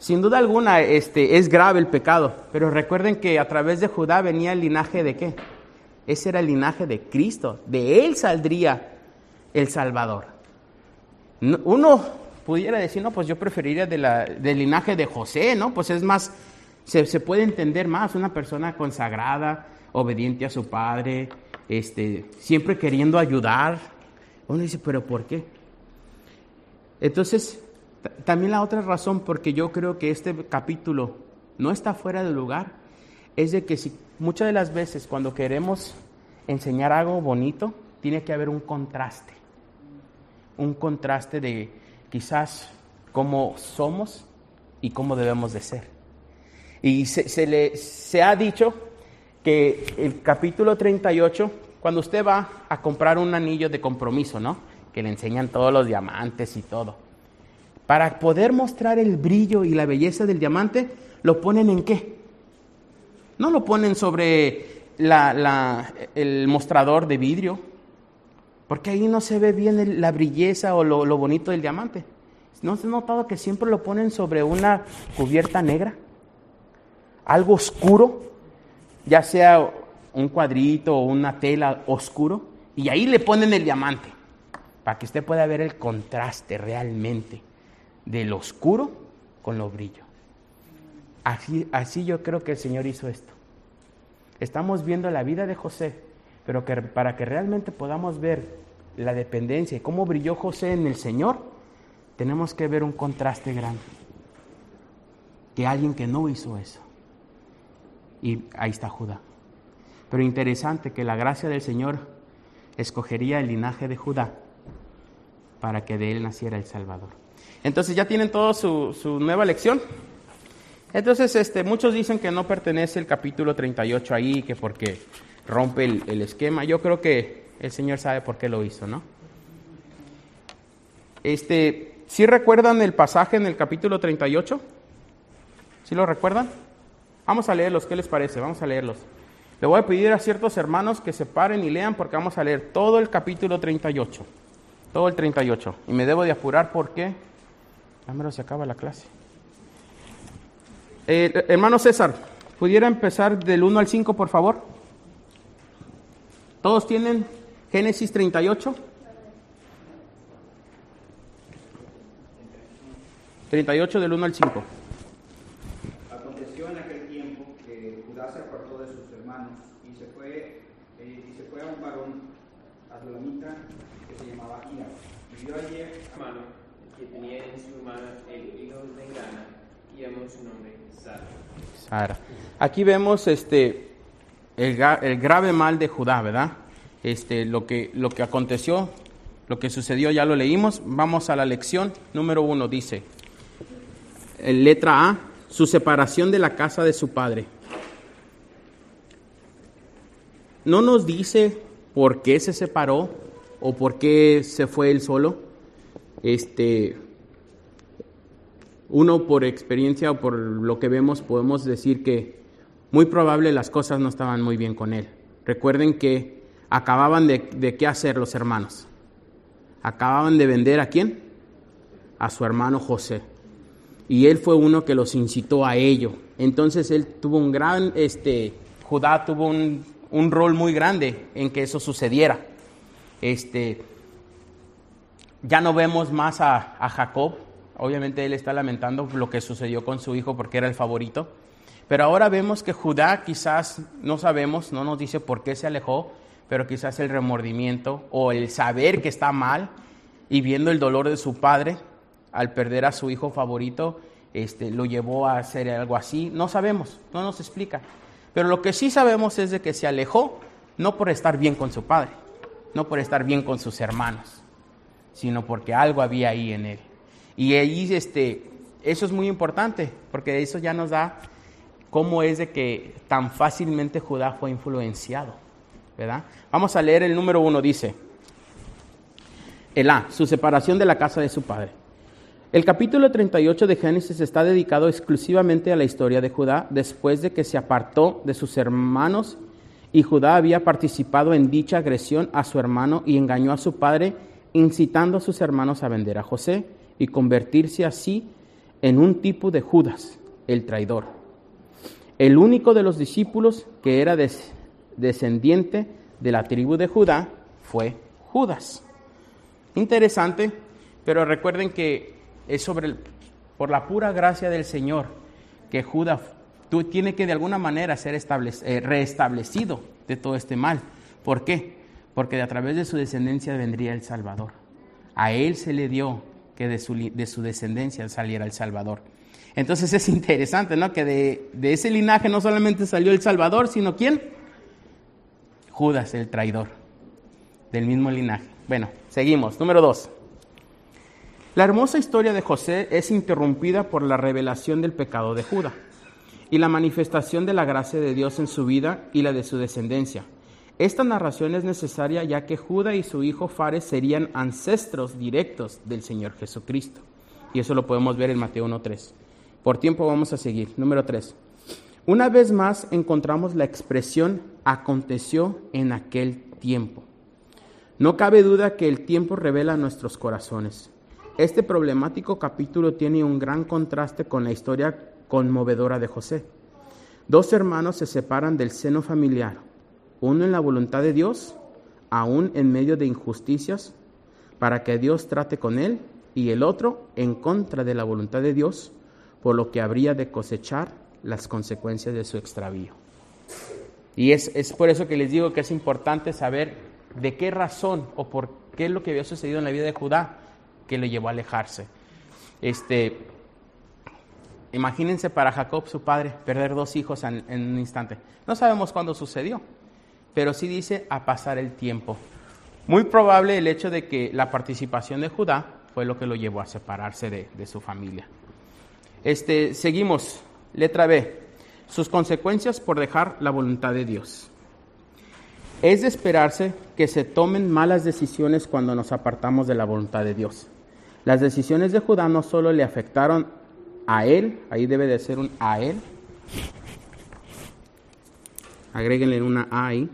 sin duda alguna este, es grave el pecado, pero recuerden que a través de Judá venía el linaje de ¿qué? Ese era el linaje de Cristo, de él saldría el Salvador. Uno pudiera decir, no, pues yo preferiría de la, del linaje de José, ¿no? Pues es más, se, se puede entender más, una persona consagrada, obediente a su padre, este, siempre queriendo ayudar. Uno dice, ¿pero por qué? Entonces, t- también la otra razón, porque yo creo que este capítulo no está fuera de lugar, es de que si muchas de las veces cuando queremos enseñar algo bonito, tiene que haber un contraste. Un contraste de quizás cómo somos y cómo debemos de ser. Y se, se, le, se ha dicho que el capítulo treinta y ocho, cuando usted va a comprar un anillo de compromiso, ¿no? Que le enseñan todos los diamantes y todo. Para poder mostrar el brillo y la belleza del diamante, ¿lo ponen en qué? No lo ponen sobre la, la, el mostrador de vidrio, porque ahí no se ve bien el, la brilleza o lo, lo bonito del diamante. ¿No se ha notado que siempre lo ponen sobre una cubierta negra? Algo oscuro, ya sea un cuadrito o una tela oscuro, y ahí le ponen el diamante, para que usted pueda ver el contraste realmente del oscuro con lo brillo. Así, así yo creo que el Señor hizo esto. Estamos viendo la vida de José, pero que para que realmente podamos ver la dependencia y cómo brilló José en el Señor, tenemos que ver un contraste grande. Que alguien que no hizo eso. Y ahí está Judá. Pero interesante que la gracia del Señor escogería el linaje de Judá para que de él naciera el Salvador. Entonces ya tienen toda su, su nueva lección. Entonces este, muchos dicen que no pertenece el capítulo treinta y ocho ahí, que porque rompe el, el esquema. Yo creo que el Señor sabe por qué lo hizo, ¿no? Este, ¿sí recuerdan el pasaje en el capítulo treinta y ocho? ¿Sí lo recuerdan? Vamos a leerlos, ¿qué les parece? Vamos a leerlos. Le voy a pedir a ciertos hermanos que se paren y lean porque vamos a leer todo el capítulo treinta y ocho. Todo el treinta y ocho. Y me debo de apurar porque ya mero se acaba la clase. Eh, hermano César, ¿pudiera empezar del uno al cinco, por favor? ¿Todos tienen Génesis treinta y ocho? treinta y ocho del uno al cinco. Aconteció en aquel tiempo que Judá se apartó de sus hermanos y se fue, eh, y se fue a un varón adulamita que se llamaba Ira. Y vio allí a Mano, que tenía en su mano el hijo de Engrana, y llamó su nombre Sara. Sara. Aquí vemos este el, el grave mal de Judá, ¿verdad? Este, lo que, lo que aconteció, lo que sucedió, ya lo leímos. Vamos a la lección número uno, dice, en letra A, su separación de la casa de su padre. No nos dice por qué se separó o por qué se fue él solo. Este, uno por experiencia o por lo que vemos podemos decir que muy probable las cosas no estaban muy bien con él. Recuerden que acababan de, de qué hacer los hermanos. Acababan de vender ¿a quién? A su hermano José. Y él fue uno que los incitó a ello. Entonces él tuvo un gran, este, Judá tuvo un, un rol muy grande en que eso sucediera. Este, ya no vemos más a, a Jacob. Obviamente él está lamentando lo que sucedió con su hijo porque era el favorito. Pero ahora vemos que Judá quizás, no sabemos, no nos dice por qué se alejó, pero quizás el remordimiento o el saber que está mal y viendo el dolor de su padre al perder a su hijo favorito, este, lo llevó a hacer algo así. No sabemos, no nos explica. Pero lo que sí sabemos es de que se alejó no por estar bien con su padre, no por estar bien con sus hermanos, sino porque algo había ahí en él. Y ahí, este, eso es muy importante, porque eso ya nos da cómo es de que tan fácilmente Judá fue influenciado, ¿verdad? Vamos a leer el número uno, dice, el A, su separación de la casa de su padre. El capítulo treinta y ocho de Génesis está dedicado exclusivamente a la historia de Judá después de que se apartó de sus hermanos y Judá había participado en dicha agresión a su hermano y engañó a su padre, incitando a sus hermanos a vender a José y convertirse así en un tipo de Judas, el traidor. El único de los discípulos que era des- descendiente de la tribu de Judá fue Judas. Interesante, pero recuerden que es sobre el, por la pura gracia del Señor que Judas tú, tiene que de alguna manera ser establec- eh, reestablecido de todo este mal. ¿Por qué? Porque a través de su descendencia vendría el Salvador. A él se le dio que de su, de su descendencia saliera el Salvador. Entonces es interesante, ¿no? Que de, de ese linaje no solamente salió el Salvador, sino ¿quién? Judas, el traidor, del mismo linaje. Bueno, seguimos. Número dos. La hermosa historia de José es interrumpida por la revelación del pecado de Judas y la manifestación de la gracia de Dios en su vida y la de su descendencia. Esta narración es necesaria ya que Judá y su hijo Fares serían ancestros directos del Señor Jesucristo. Y eso lo podemos ver en Mateo uno tres. Por tiempo vamos a seguir. Número tres. Una vez más encontramos la expresión aconteció en aquel tiempo. No cabe duda que el tiempo revela nuestros corazones. Este problemático capítulo tiene un gran contraste con la historia conmovedora de José. Dos hermanos se separan del seno familiar, uno en la voluntad de Dios, aún en medio de injusticias, para que Dios trate con él, y el otro en contra de la voluntad de Dios, por lo que habría de cosechar las consecuencias de su extravío. Y es, es por eso que les digo que es importante saber de qué razón o por qué es lo que había sucedido en la vida de Judá que lo llevó a alejarse. Este, imagínense para Jacob, su padre, perder dos hijos en, en un instante. No sabemos cuándo sucedió, pero sí dice a pasar el tiempo. Muy probable el hecho de que la participación de Judá fue lo que lo llevó a separarse de, de su familia. Este, seguimos, letra B. Sus consecuencias por dejar la voluntad de Dios. Es de esperarse que se tomen malas decisiones cuando nos apartamos de la voluntad de Dios. Las decisiones de Judá no solo le afectaron a él, ahí debe de ser un a él, agréguenle una a ahí,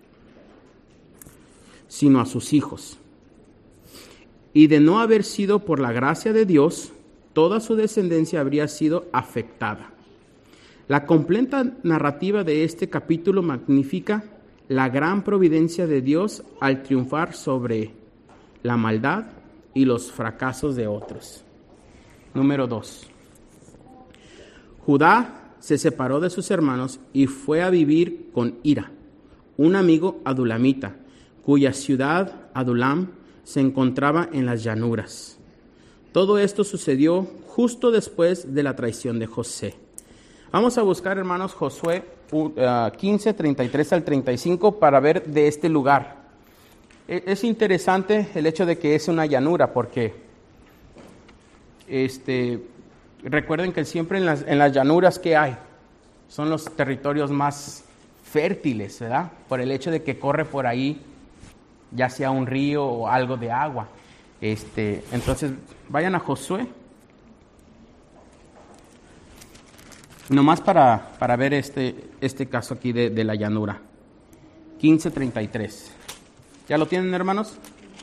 sino a sus hijos. Y de no haber sido por la gracia de Dios, toda su descendencia habría sido afectada. La completa narrativa de este capítulo magnifica la gran providencia de Dios al triunfar sobre la maldad y los fracasos de otros. Número dos. Judá se separó de sus hermanos y fue a vivir con Hira, un amigo adulamita, cuya ciudad, Adulam, se encontraba en las llanuras. Todo esto sucedió justo después de la traición de José. Vamos a buscar, hermanos, Josué quince, treinta y tres al treinta y cinco para ver de este lugar. Es interesante el hecho de que es una llanura porque este, recuerden que siempre en las, en las llanuras que hay son los territorios más fértiles, ¿verdad? Por el hecho de que corre por ahí ya sea un río o algo de agua. Este, entonces, vayan a Josué. Nomás para, para ver este, este caso aquí de, de la llanura. quince treinta y tres. ¿Ya lo tienen, hermanos?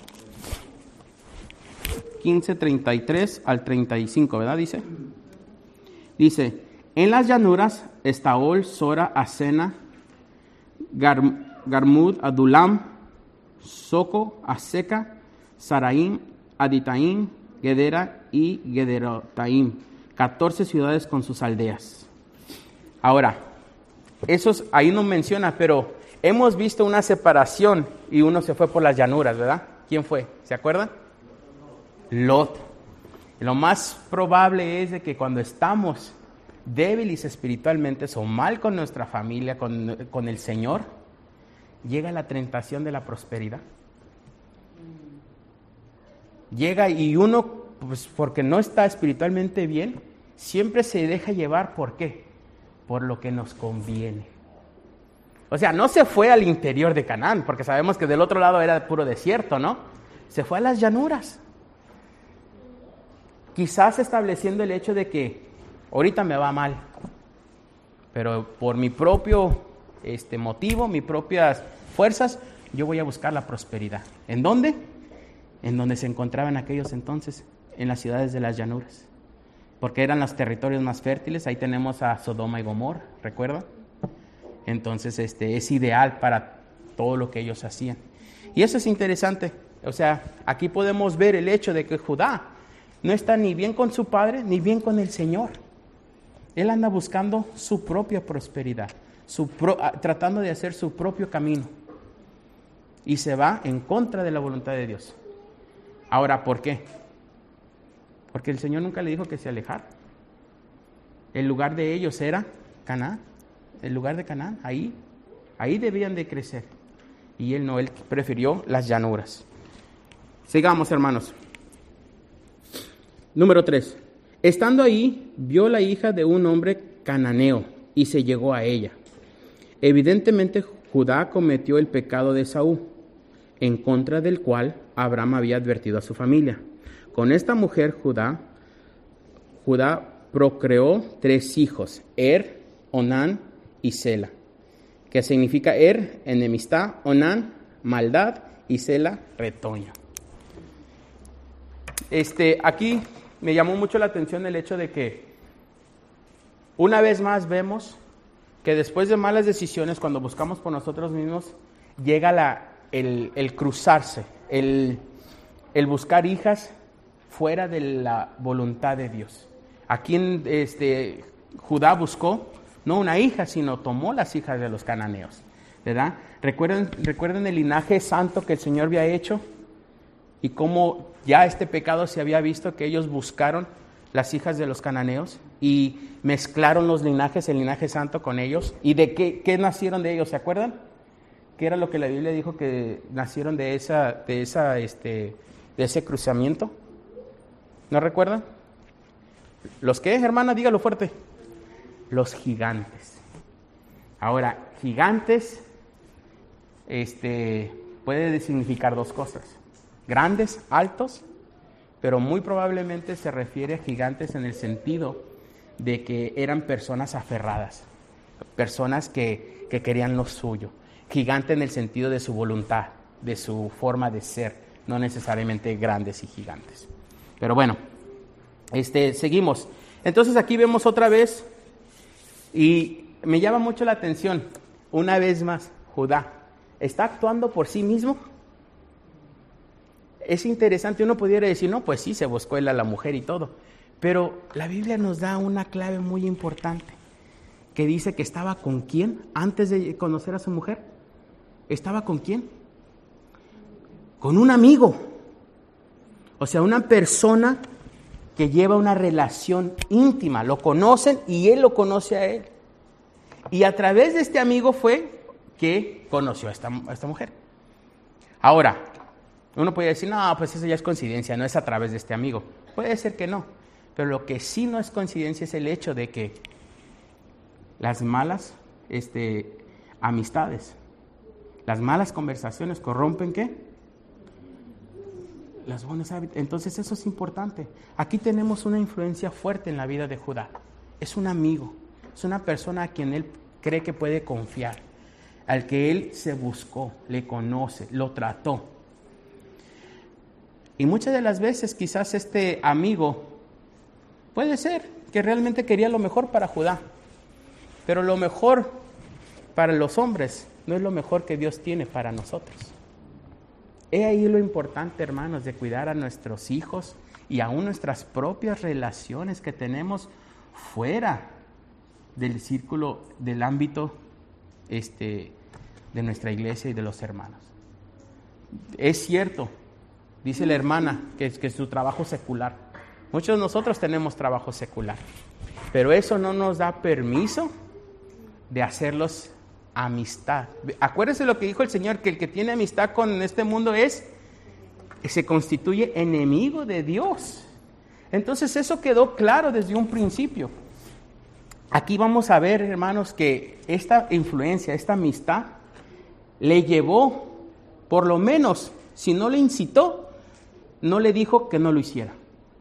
quince treinta y tres al treinta y cinco, ¿verdad? Dice. Dice, en las llanuras, Estaol, Sora, Asena, Gar, Garmud, Adulam, Soco, Aseca, Saraim, Aditaim, Gedera y Gederotaim. catorce ciudades con sus aldeas. Ahora, esos ahí no menciona, pero hemos visto una separación y uno se fue por las llanuras, ¿verdad? ¿Quién fue? ¿Se acuerdan? Lot. Lo más probable es de que cuando estamos débiles espiritualmente o mal con nuestra familia, con, con el Señor, llega la tentación de la prosperidad. Llega y uno, pues porque no está espiritualmente bien, siempre se deja llevar, ¿por qué? Por lo que nos conviene. O sea, no se fue al interior de Canaán, porque sabemos que del otro lado era puro desierto, ¿no? Se fue a las llanuras. Quizás estableciendo el hecho de que ahorita me va mal, pero por mi propio este, motivo, mis propias fuerzas, yo voy a buscar la prosperidad. ¿En dónde? En donde se encontraban aquellos entonces, en las ciudades de las llanuras. porque eran los territorios más fértiles. Ahí tenemos a Sodoma y Gomorra, ¿recuerdan? Entonces este, es ideal para todo lo que ellos hacían. Y eso es interesante. O sea, aquí podemos ver el hecho de que Judá no está ni bien con su padre, ni bien con el Señor. Él anda buscando su propia prosperidad, su pro, tratando de hacer su propio camino. Y se va en contra de la voluntad de Dios. Ahora, ¿por qué? Porque el Señor nunca le dijo que se alejara. El lugar de ellos era Canaán. El lugar de Canaán, ahí, ahí debían de crecer. Y él no, él prefirió las llanuras. Sigamos, hermanos. Número tres. Estando ahí, vio la hija de un hombre cananeo y se llegó a ella. Evidentemente, Judá cometió el pecado de Esaú, en contra del cual Abraham había advertido a su familia. Con esta mujer, Judá, Judá procreó tres hijos, Er, Onán y Sela, que significa Er, enemistad, Onán, maldad, y Sela, retoño. Este, aquí me llamó mucho la atención el hecho de que una vez más vemos que después de malas decisiones, cuando buscamos por nosotros mismos, llega la, el, el cruzarse, el, el buscar hijas fuera de la voluntad de Dios. Aquí en, este, Judá buscó no una hija, sino tomó las hijas de los cananeos, ¿verdad? ¿Recuerden, recuerden el linaje santo que el Señor había hecho? Y cómo ya este pecado se había visto, que ellos buscaron las hijas de los cananeos y mezclaron los linajes, el linaje santo con ellos. ¿Y de qué, qué nacieron de ellos? ¿Se acuerdan? ¿Qué era lo que la Biblia dijo que nacieron de esa, de esa, este, de ese cruzamiento? ¿No recuerdan? ¿Los qué, hermana? Dígalo fuerte. Los gigantes. Ahora, gigantes este, puede significar dos cosas. Grandes, altos, pero muy probablemente se refiere a gigantes en el sentido de que eran personas aferradas, personas que, que querían lo suyo. Gigante en el sentido de su voluntad, de su forma de ser, no necesariamente grandes y gigantes. Pero bueno, este, seguimos. Entonces aquí vemos otra vez, y me llama mucho la atención, una vez más, Judá está actuando por sí mismo. Es interesante, uno pudiera decir, no, pues sí, se buscó él a la mujer y todo, pero la Biblia nos da una clave muy importante, que dice que estaba con quién antes de conocer a su mujer. ¿Estaba con quién? Con un amigo, o sea, una persona que lleva una relación íntima, lo conocen y él lo conoce a él. Y a través de este amigo fue que conoció a esta, a esta mujer. Ahora, uno puede decir, no, pues eso ya es coincidencia, no es a través de este amigo. Puede ser que no, pero lo que sí no es coincidencia es el hecho de que las malas este, amistades, las malas conversaciones corrompen, ¿qué? Las buenas hábitos. Entonces eso es importante. Aquí tenemos una influencia fuerte en la vida de Judá. Es un amigo, es una persona a quien él cree que puede confiar, al que él se buscó, le conoce, lo trató. Y muchas de las veces quizás este amigo puede ser que realmente quería lo mejor para Judá, pero lo mejor para los hombres no es lo mejor que Dios tiene para nosotros. He ahí lo importante, hermanos, de cuidar a nuestros hijos y aún nuestras propias relaciones que tenemos fuera del círculo, del ámbito este, de nuestra iglesia y de los hermanos. Es cierto, dice la hermana, que es que su trabajo secular. Muchos de nosotros tenemos trabajo secular, pero eso no nos da permiso de hacerlos amistad. Acuérdense lo que dijo el Señor, que el que tiene amistad con este mundo es, se constituye enemigo de Dios. Entonces eso quedó claro desde un principio. Aquí vamos a ver, hermanos, que esta influencia, esta amistad, le llevó, por lo menos, si no le incitó, no le dijo que no lo hiciera.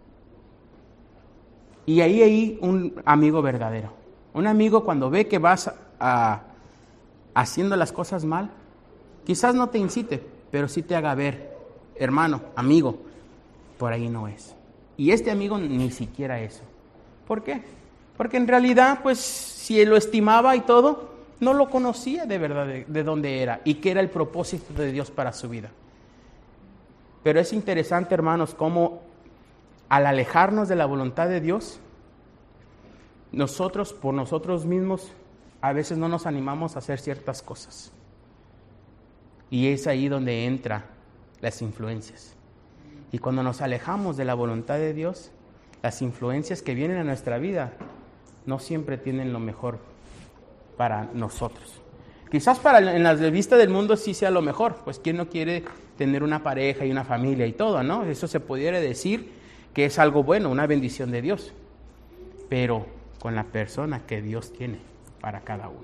Y ahí hay un amigo verdadero. Un amigo cuando ve que vas a, a, haciendo las cosas mal, quizás no te incite, pero sí te haga ver, hermano, amigo, por ahí no es. Y este amigo ni siquiera eso. ¿Por qué? Porque en realidad, pues, si él lo estimaba y todo, no lo conocía de verdad de, de dónde era y qué era el propósito de Dios para su vida. Pero es interesante, hermanos, cómo al alejarnos de la voluntad de Dios, nosotros, por nosotros mismos, a veces no nos animamos a hacer ciertas cosas. Y es ahí donde entran las influencias. Y cuando nos alejamos de la voluntad de Dios, las influencias que vienen a nuestra vida no siempre tienen lo mejor para nosotros. Quizás para en la vista del mundo sí sea lo mejor, pues ¿quién no quiere tener una pareja y una familia y todo, no? Eso se pudiera decir que es algo bueno, una bendición de Dios. Pero con la persona que Dios tiene para cada uno.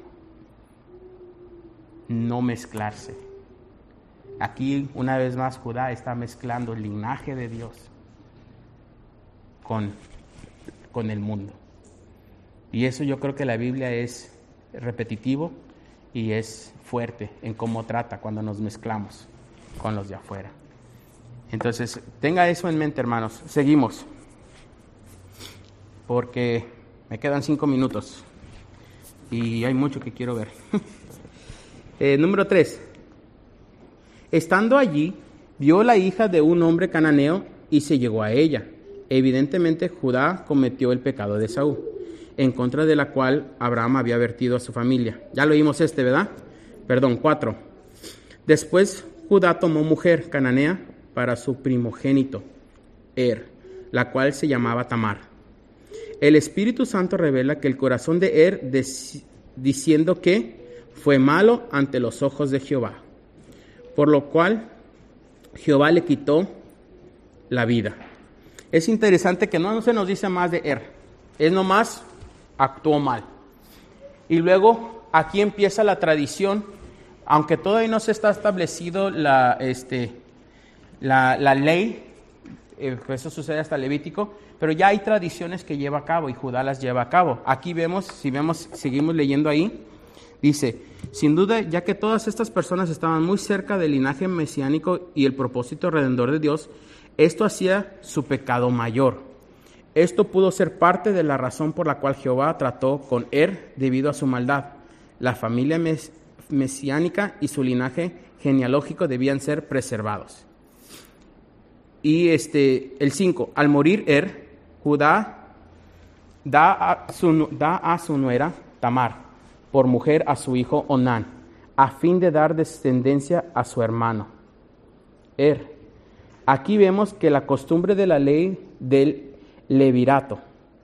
No mezclarse. Aquí, una vez más, Judá está mezclando el linaje de Dios con, con el mundo. Y eso yo creo que la Biblia es repetitivo y es fuerte en cómo trata cuando nos mezclamos con los de afuera. Entonces, tenga eso en mente, hermanos. Seguimos. Porque me quedan cinco minutos y hay mucho que quiero ver. eh, número tres. Estando allí, vio la hija de un hombre cananeo y se llegó a ella. Evidentemente, Judá cometió el pecado de Esaú, en contra de la cual Abraham había vertido a su familia. Ya lo vimos este, ¿verdad? Perdón, cuatro. Después, Judá tomó mujer cananea para su primogénito, Er, la cual se llamaba Tamar. El Espíritu Santo revela que el corazón de Er, des, diciendo que fue malo ante los ojos de Jehová, por lo cual Jehová le quitó la vida. Es interesante que no, no se nos dice más de Er, es nomás actuó mal. Y luego aquí empieza la tradición, aunque todavía no se está establecido la, este, la, la ley, eh, eso sucede hasta Levítico, pero ya hay tradiciones que lleva a cabo y Judá las lleva a cabo. Aquí vemos, si vemos, seguimos leyendo ahí, dice: sin duda, ya que todas estas personas estaban muy cerca del linaje mesiánico y el propósito redentor de Dios, esto hacía su pecado mayor. Esto pudo ser parte de la razón por la cual Jehová trató con Er debido a su maldad. La familia mes- mesiánica y su linaje genealógico debían ser preservados. Y este, el cinco, al morir Er, Judá da a su, da a su nuera Tamar por mujer a su hijo Onán, a fin de dar descendencia a su hermano Er. Aquí vemos que la costumbre de la ley del levirato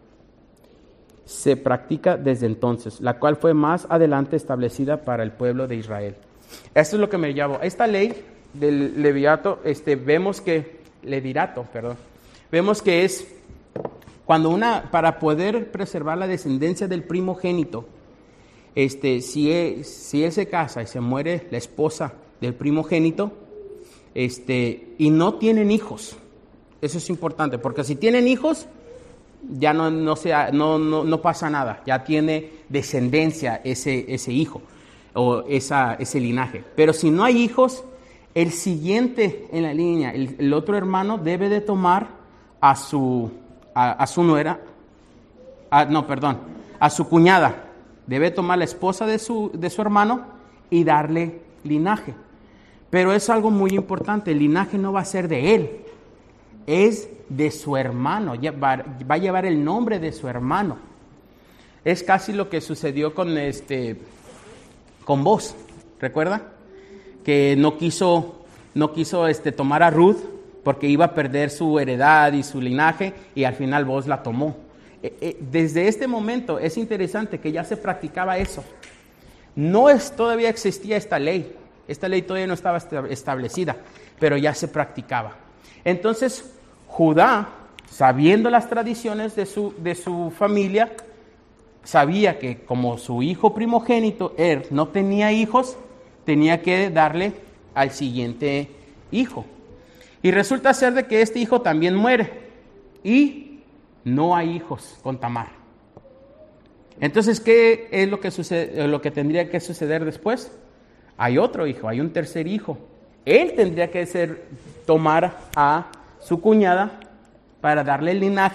se practica desde entonces, la cual fue más adelante establecida para el pueblo de Israel. Esto es lo que me llamo. Esta ley del levirato, este, vemos que, levirato, perdón, vemos que es cuando una, para poder preservar la descendencia del primogénito, este, si él, si él se casa y se muere la esposa del primogénito, este, y no tienen hijos, eso es importante, porque si tienen hijos, ya no, no, sea, no, no, no pasa nada, ya tiene descendencia ese, ese hijo o esa, ese linaje. Pero si no hay hijos, el siguiente en la línea, el, el otro hermano debe de tomar a su, a, a su nuera, a, no, perdón, a su cuñada, debe tomar la esposa de su, de su hermano y darle linaje. Pero es algo muy importante, el linaje no va a ser de él, es de su hermano, va a llevar el nombre de su hermano. Es casi lo que sucedió con este con Boz, ¿recuerda? Que no quiso, no quiso este, tomar a Ruth porque iba a perder su heredad y su linaje, y al final Boz la tomó. Desde este momento es interesante que ya se practicaba eso. No es, todavía existía esta ley, esta ley todavía no estaba establecida, pero ya se practicaba. Entonces, Judá, sabiendo las tradiciones de su, de su familia, sabía que como su hijo primogénito, Er, no tenía hijos, tenía que darle al siguiente hijo. Y resulta ser de que este hijo también muere y no hay hijos con Tamar. Entonces, ¿qué es lo que sucede, lo que tendría que suceder después? Hay otro hijo, hay un tercer hijo. Él tendría que ser, tomar a su cuñada para darle el linaje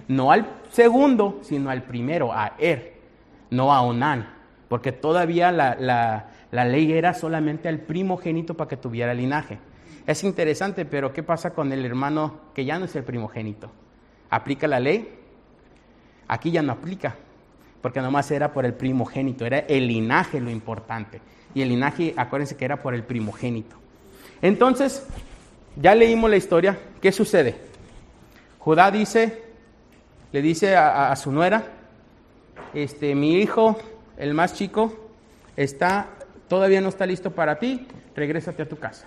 no al segundo, sino al primero, a Er, no a Onán, porque todavía la, la, la ley era solamente al primogénito para que tuviera linaje. Es interesante, pero ¿qué pasa con el hermano que ya no es el primogénito? ¿Aplica la ley? Aquí ya no aplica, porque nomás era por el primogénito, era el linaje lo importante. Y el linaje, acuérdense que era por el primogénito. Entonces, ya leímos la historia. ¿Qué sucede? Judá dice, le dice a, a su nuera, este, mi hijo, el más chico, está, todavía no está listo para ti, regrésate a tu casa.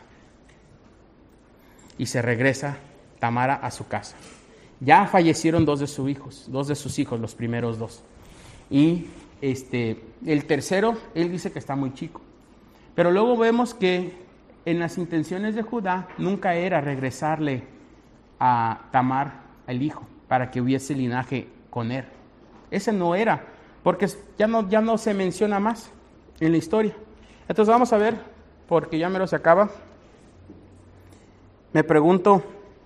Y se regresa Tamara a su casa. Ya fallecieron dos de sus hijos, dos de sus hijos, los primeros dos. Y este, el tercero, él dice que está muy chico. Pero luego vemos que en las intenciones de Judá nunca era regresarle a Tamar al hijo para que hubiese linaje con él. Ese no era, porque ya no, ya no se menciona más en la historia. Entonces vamos a ver, porque ya me lo se acaba. Me pregunto,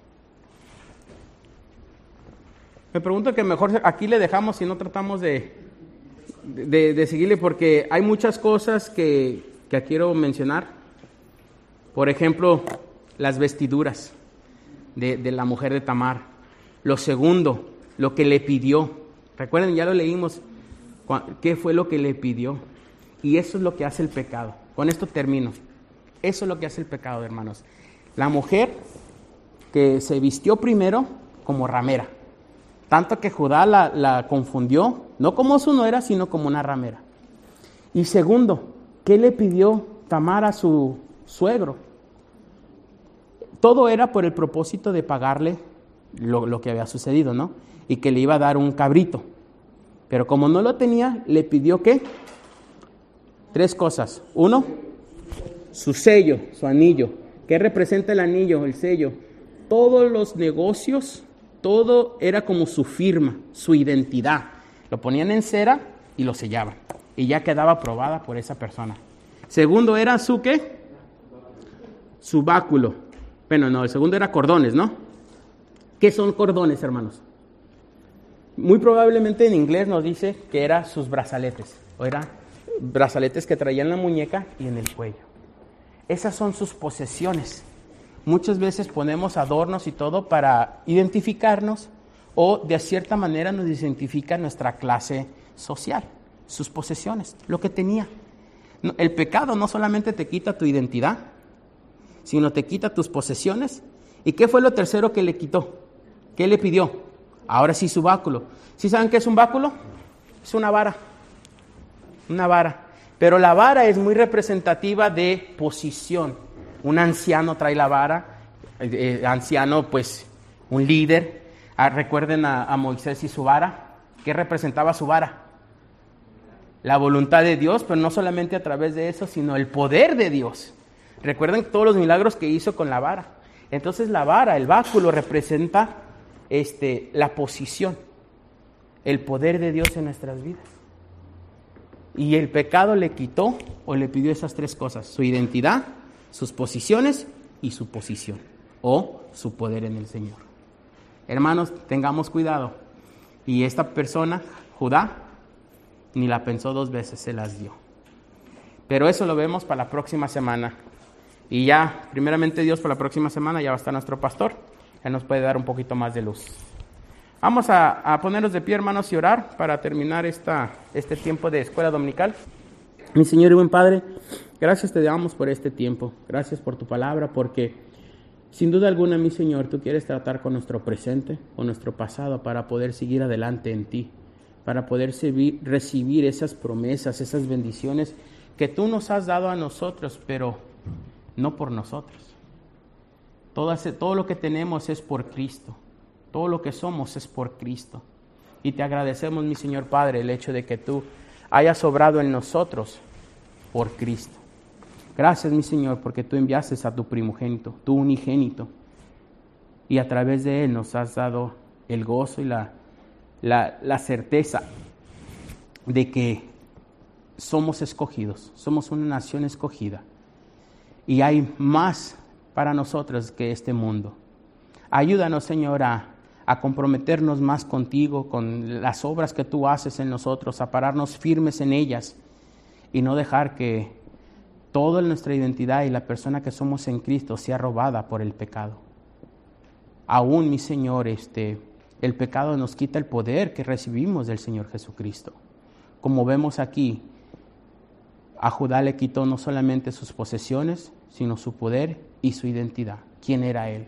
me pregunto que mejor aquí le dejamos y no tratamos de, de, de seguirle, porque hay muchas cosas que, que quiero mencionar. Por ejemplo, las vestiduras de, de la mujer de Tamar. Lo segundo, lo que le pidió. Recuerden, ya lo leímos, qué fue lo que le pidió. Y eso es lo que hace el pecado. Con esto termino. Eso es lo que hace el pecado, hermanos. La mujer que se vistió primero como ramera. Tanto que Judá la, la confundió, no como su nuera, sino como una ramera. Y segundo, ¿qué le pidió Tamar a su suegro? Todo era por el propósito de pagarle lo, lo que había sucedido, ¿no? Y que le iba a dar un cabrito. Pero como no lo tenía, le pidió ¿qué? Tres cosas. Uno, su sello, su anillo. ¿Qué representa el anillo, el sello? Todos los negocios, todo era como su firma, su identidad. Lo ponían en cera y lo sellaban. Y ya quedaba aprobada por esa persona. Segundo era su ¿qué? Su báculo. Bueno, no, el segundo era cordones, ¿no? ¿Qué son cordones, hermanos? Muy probablemente en inglés nos dice que eran sus brazaletes. O eran brazaletes que traían en la muñeca y en el cuello. Esas son sus posesiones. Muchas veces ponemos adornos y todo para identificarnos o de cierta manera nos identifica nuestra clase social, sus posesiones, lo que tenía. El pecado no solamente te quita tu identidad, sino te quita tus posesiones. ¿Y qué fue lo tercero que le quitó? ¿Qué le pidió? Ahora sí su báculo. ¿Sí saben qué es un báculo? Es una vara. Una vara. Pero la vara es muy representativa de posición. Un anciano trae la vara, eh, anciano pues un líder. Ah, recuerden a, a Moisés y su vara. ¿Qué representaba su vara? La voluntad de Dios, pero no solamente a través de eso, sino el poder de Dios. Recuerden todos los milagros que hizo con la vara. Entonces la vara, el báculo, representa este, la posición, el poder de Dios en nuestras vidas. Y el pecado le quitó o le pidió esas tres cosas: su identidad, sus posiciones y su posición o su poder en el Señor. Hermanos, tengamos cuidado. Y esta persona, Judá, ni la pensó dos veces, se las dio. Pero eso lo vemos para la próxima semana. Y ya, primeramente Dios, para la próxima semana ya va a estar nuestro pastor. Él nos puede dar un poquito más de luz. Vamos a, a ponernos de pie, hermanos, y orar para terminar esta, este tiempo de escuela dominical. Mi Señor y buen Padre, gracias te damos por este tiempo. Gracias por tu palabra, porque sin duda alguna, mi Señor, tú quieres tratar con nuestro presente, con nuestro pasado, para poder seguir adelante en ti, para poder servir, recibir esas promesas, esas bendiciones que tú nos has dado a nosotros, pero no por nosotros. Todo, ese, todo lo que tenemos es por Cristo. Todo lo que somos es por Cristo. Y te agradecemos, mi Señor Padre, el hecho de que tú hayas obrado en nosotros por Cristo. Gracias, mi Señor, porque tú enviaste a tu primogénito, tu unigénito, y a través de él nos has dado el gozo y la, la, la certeza de que somos escogidos, somos una nación escogida, y hay más para nosotros que este mundo. Ayúdanos, Señor, a, a comprometernos más contigo, con las obras que tú haces en nosotros, a pararnos firmes en ellas y no dejar que toda nuestra identidad y la persona que somos en Cristo sea robada por el pecado. Aún, mi Señor, este, el pecado nos quita el poder que recibimos del Señor Jesucristo. Como vemos aquí, a Judá le quitó no solamente sus posesiones, sino su poder y su identidad. ¿Quién era él?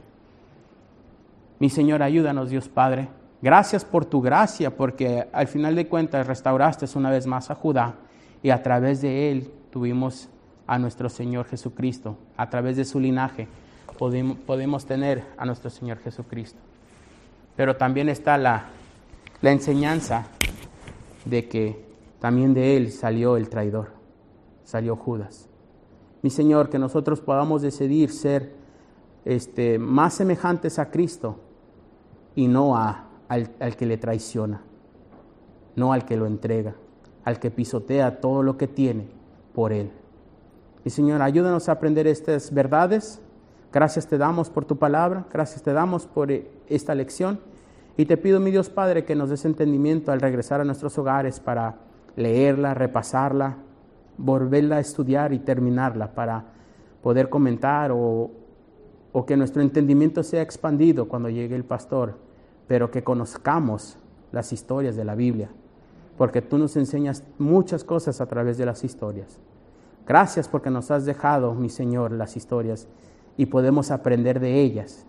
Mi Señor, ayúdanos, Dios Padre. Gracias por tu gracia, porque al final de cuentas restauraste una vez más a Judá y a través de él tuvimos a nuestro Señor Jesucristo. A través de su linaje podemos, podemos tener a nuestro Señor Jesucristo. Pero también está la, la enseñanza de que también de él salió el traidor, salió Judas. Mi Señor, que nosotros podamos decidir ser este, más semejantes a Cristo y no a, al, al que le traiciona, no al que lo entrega, al que pisotea todo lo que tiene por él. Mi Señor, ayúdanos a aprender estas verdades. Gracias te damos por tu palabra, gracias te damos por esta lección. Y te pido, mi Dios Padre, que nos des entendimiento al regresar a nuestros hogares para leerla, repasarla, volverla a estudiar y terminarla para poder comentar o, o que nuestro entendimiento sea expandido cuando llegue el pastor, pero que conozcamos las historias de la Biblia, porque tú nos enseñas muchas cosas a través de las historias. Gracias porque nos has dejado, mi Señor, las historias y podemos aprender de ellas.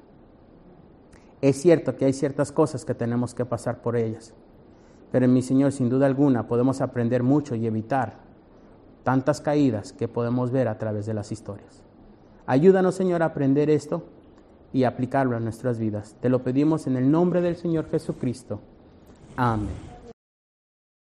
Es cierto que hay ciertas cosas que tenemos que pasar por ellas, pero mi Señor, sin duda alguna, podemos aprender mucho y evitar tantas caídas que podemos ver a través de las historias. Ayúdanos, Señor, a aprender esto y aplicarlo a nuestras vidas. Te lo pedimos en el nombre del Señor Jesucristo. Amén.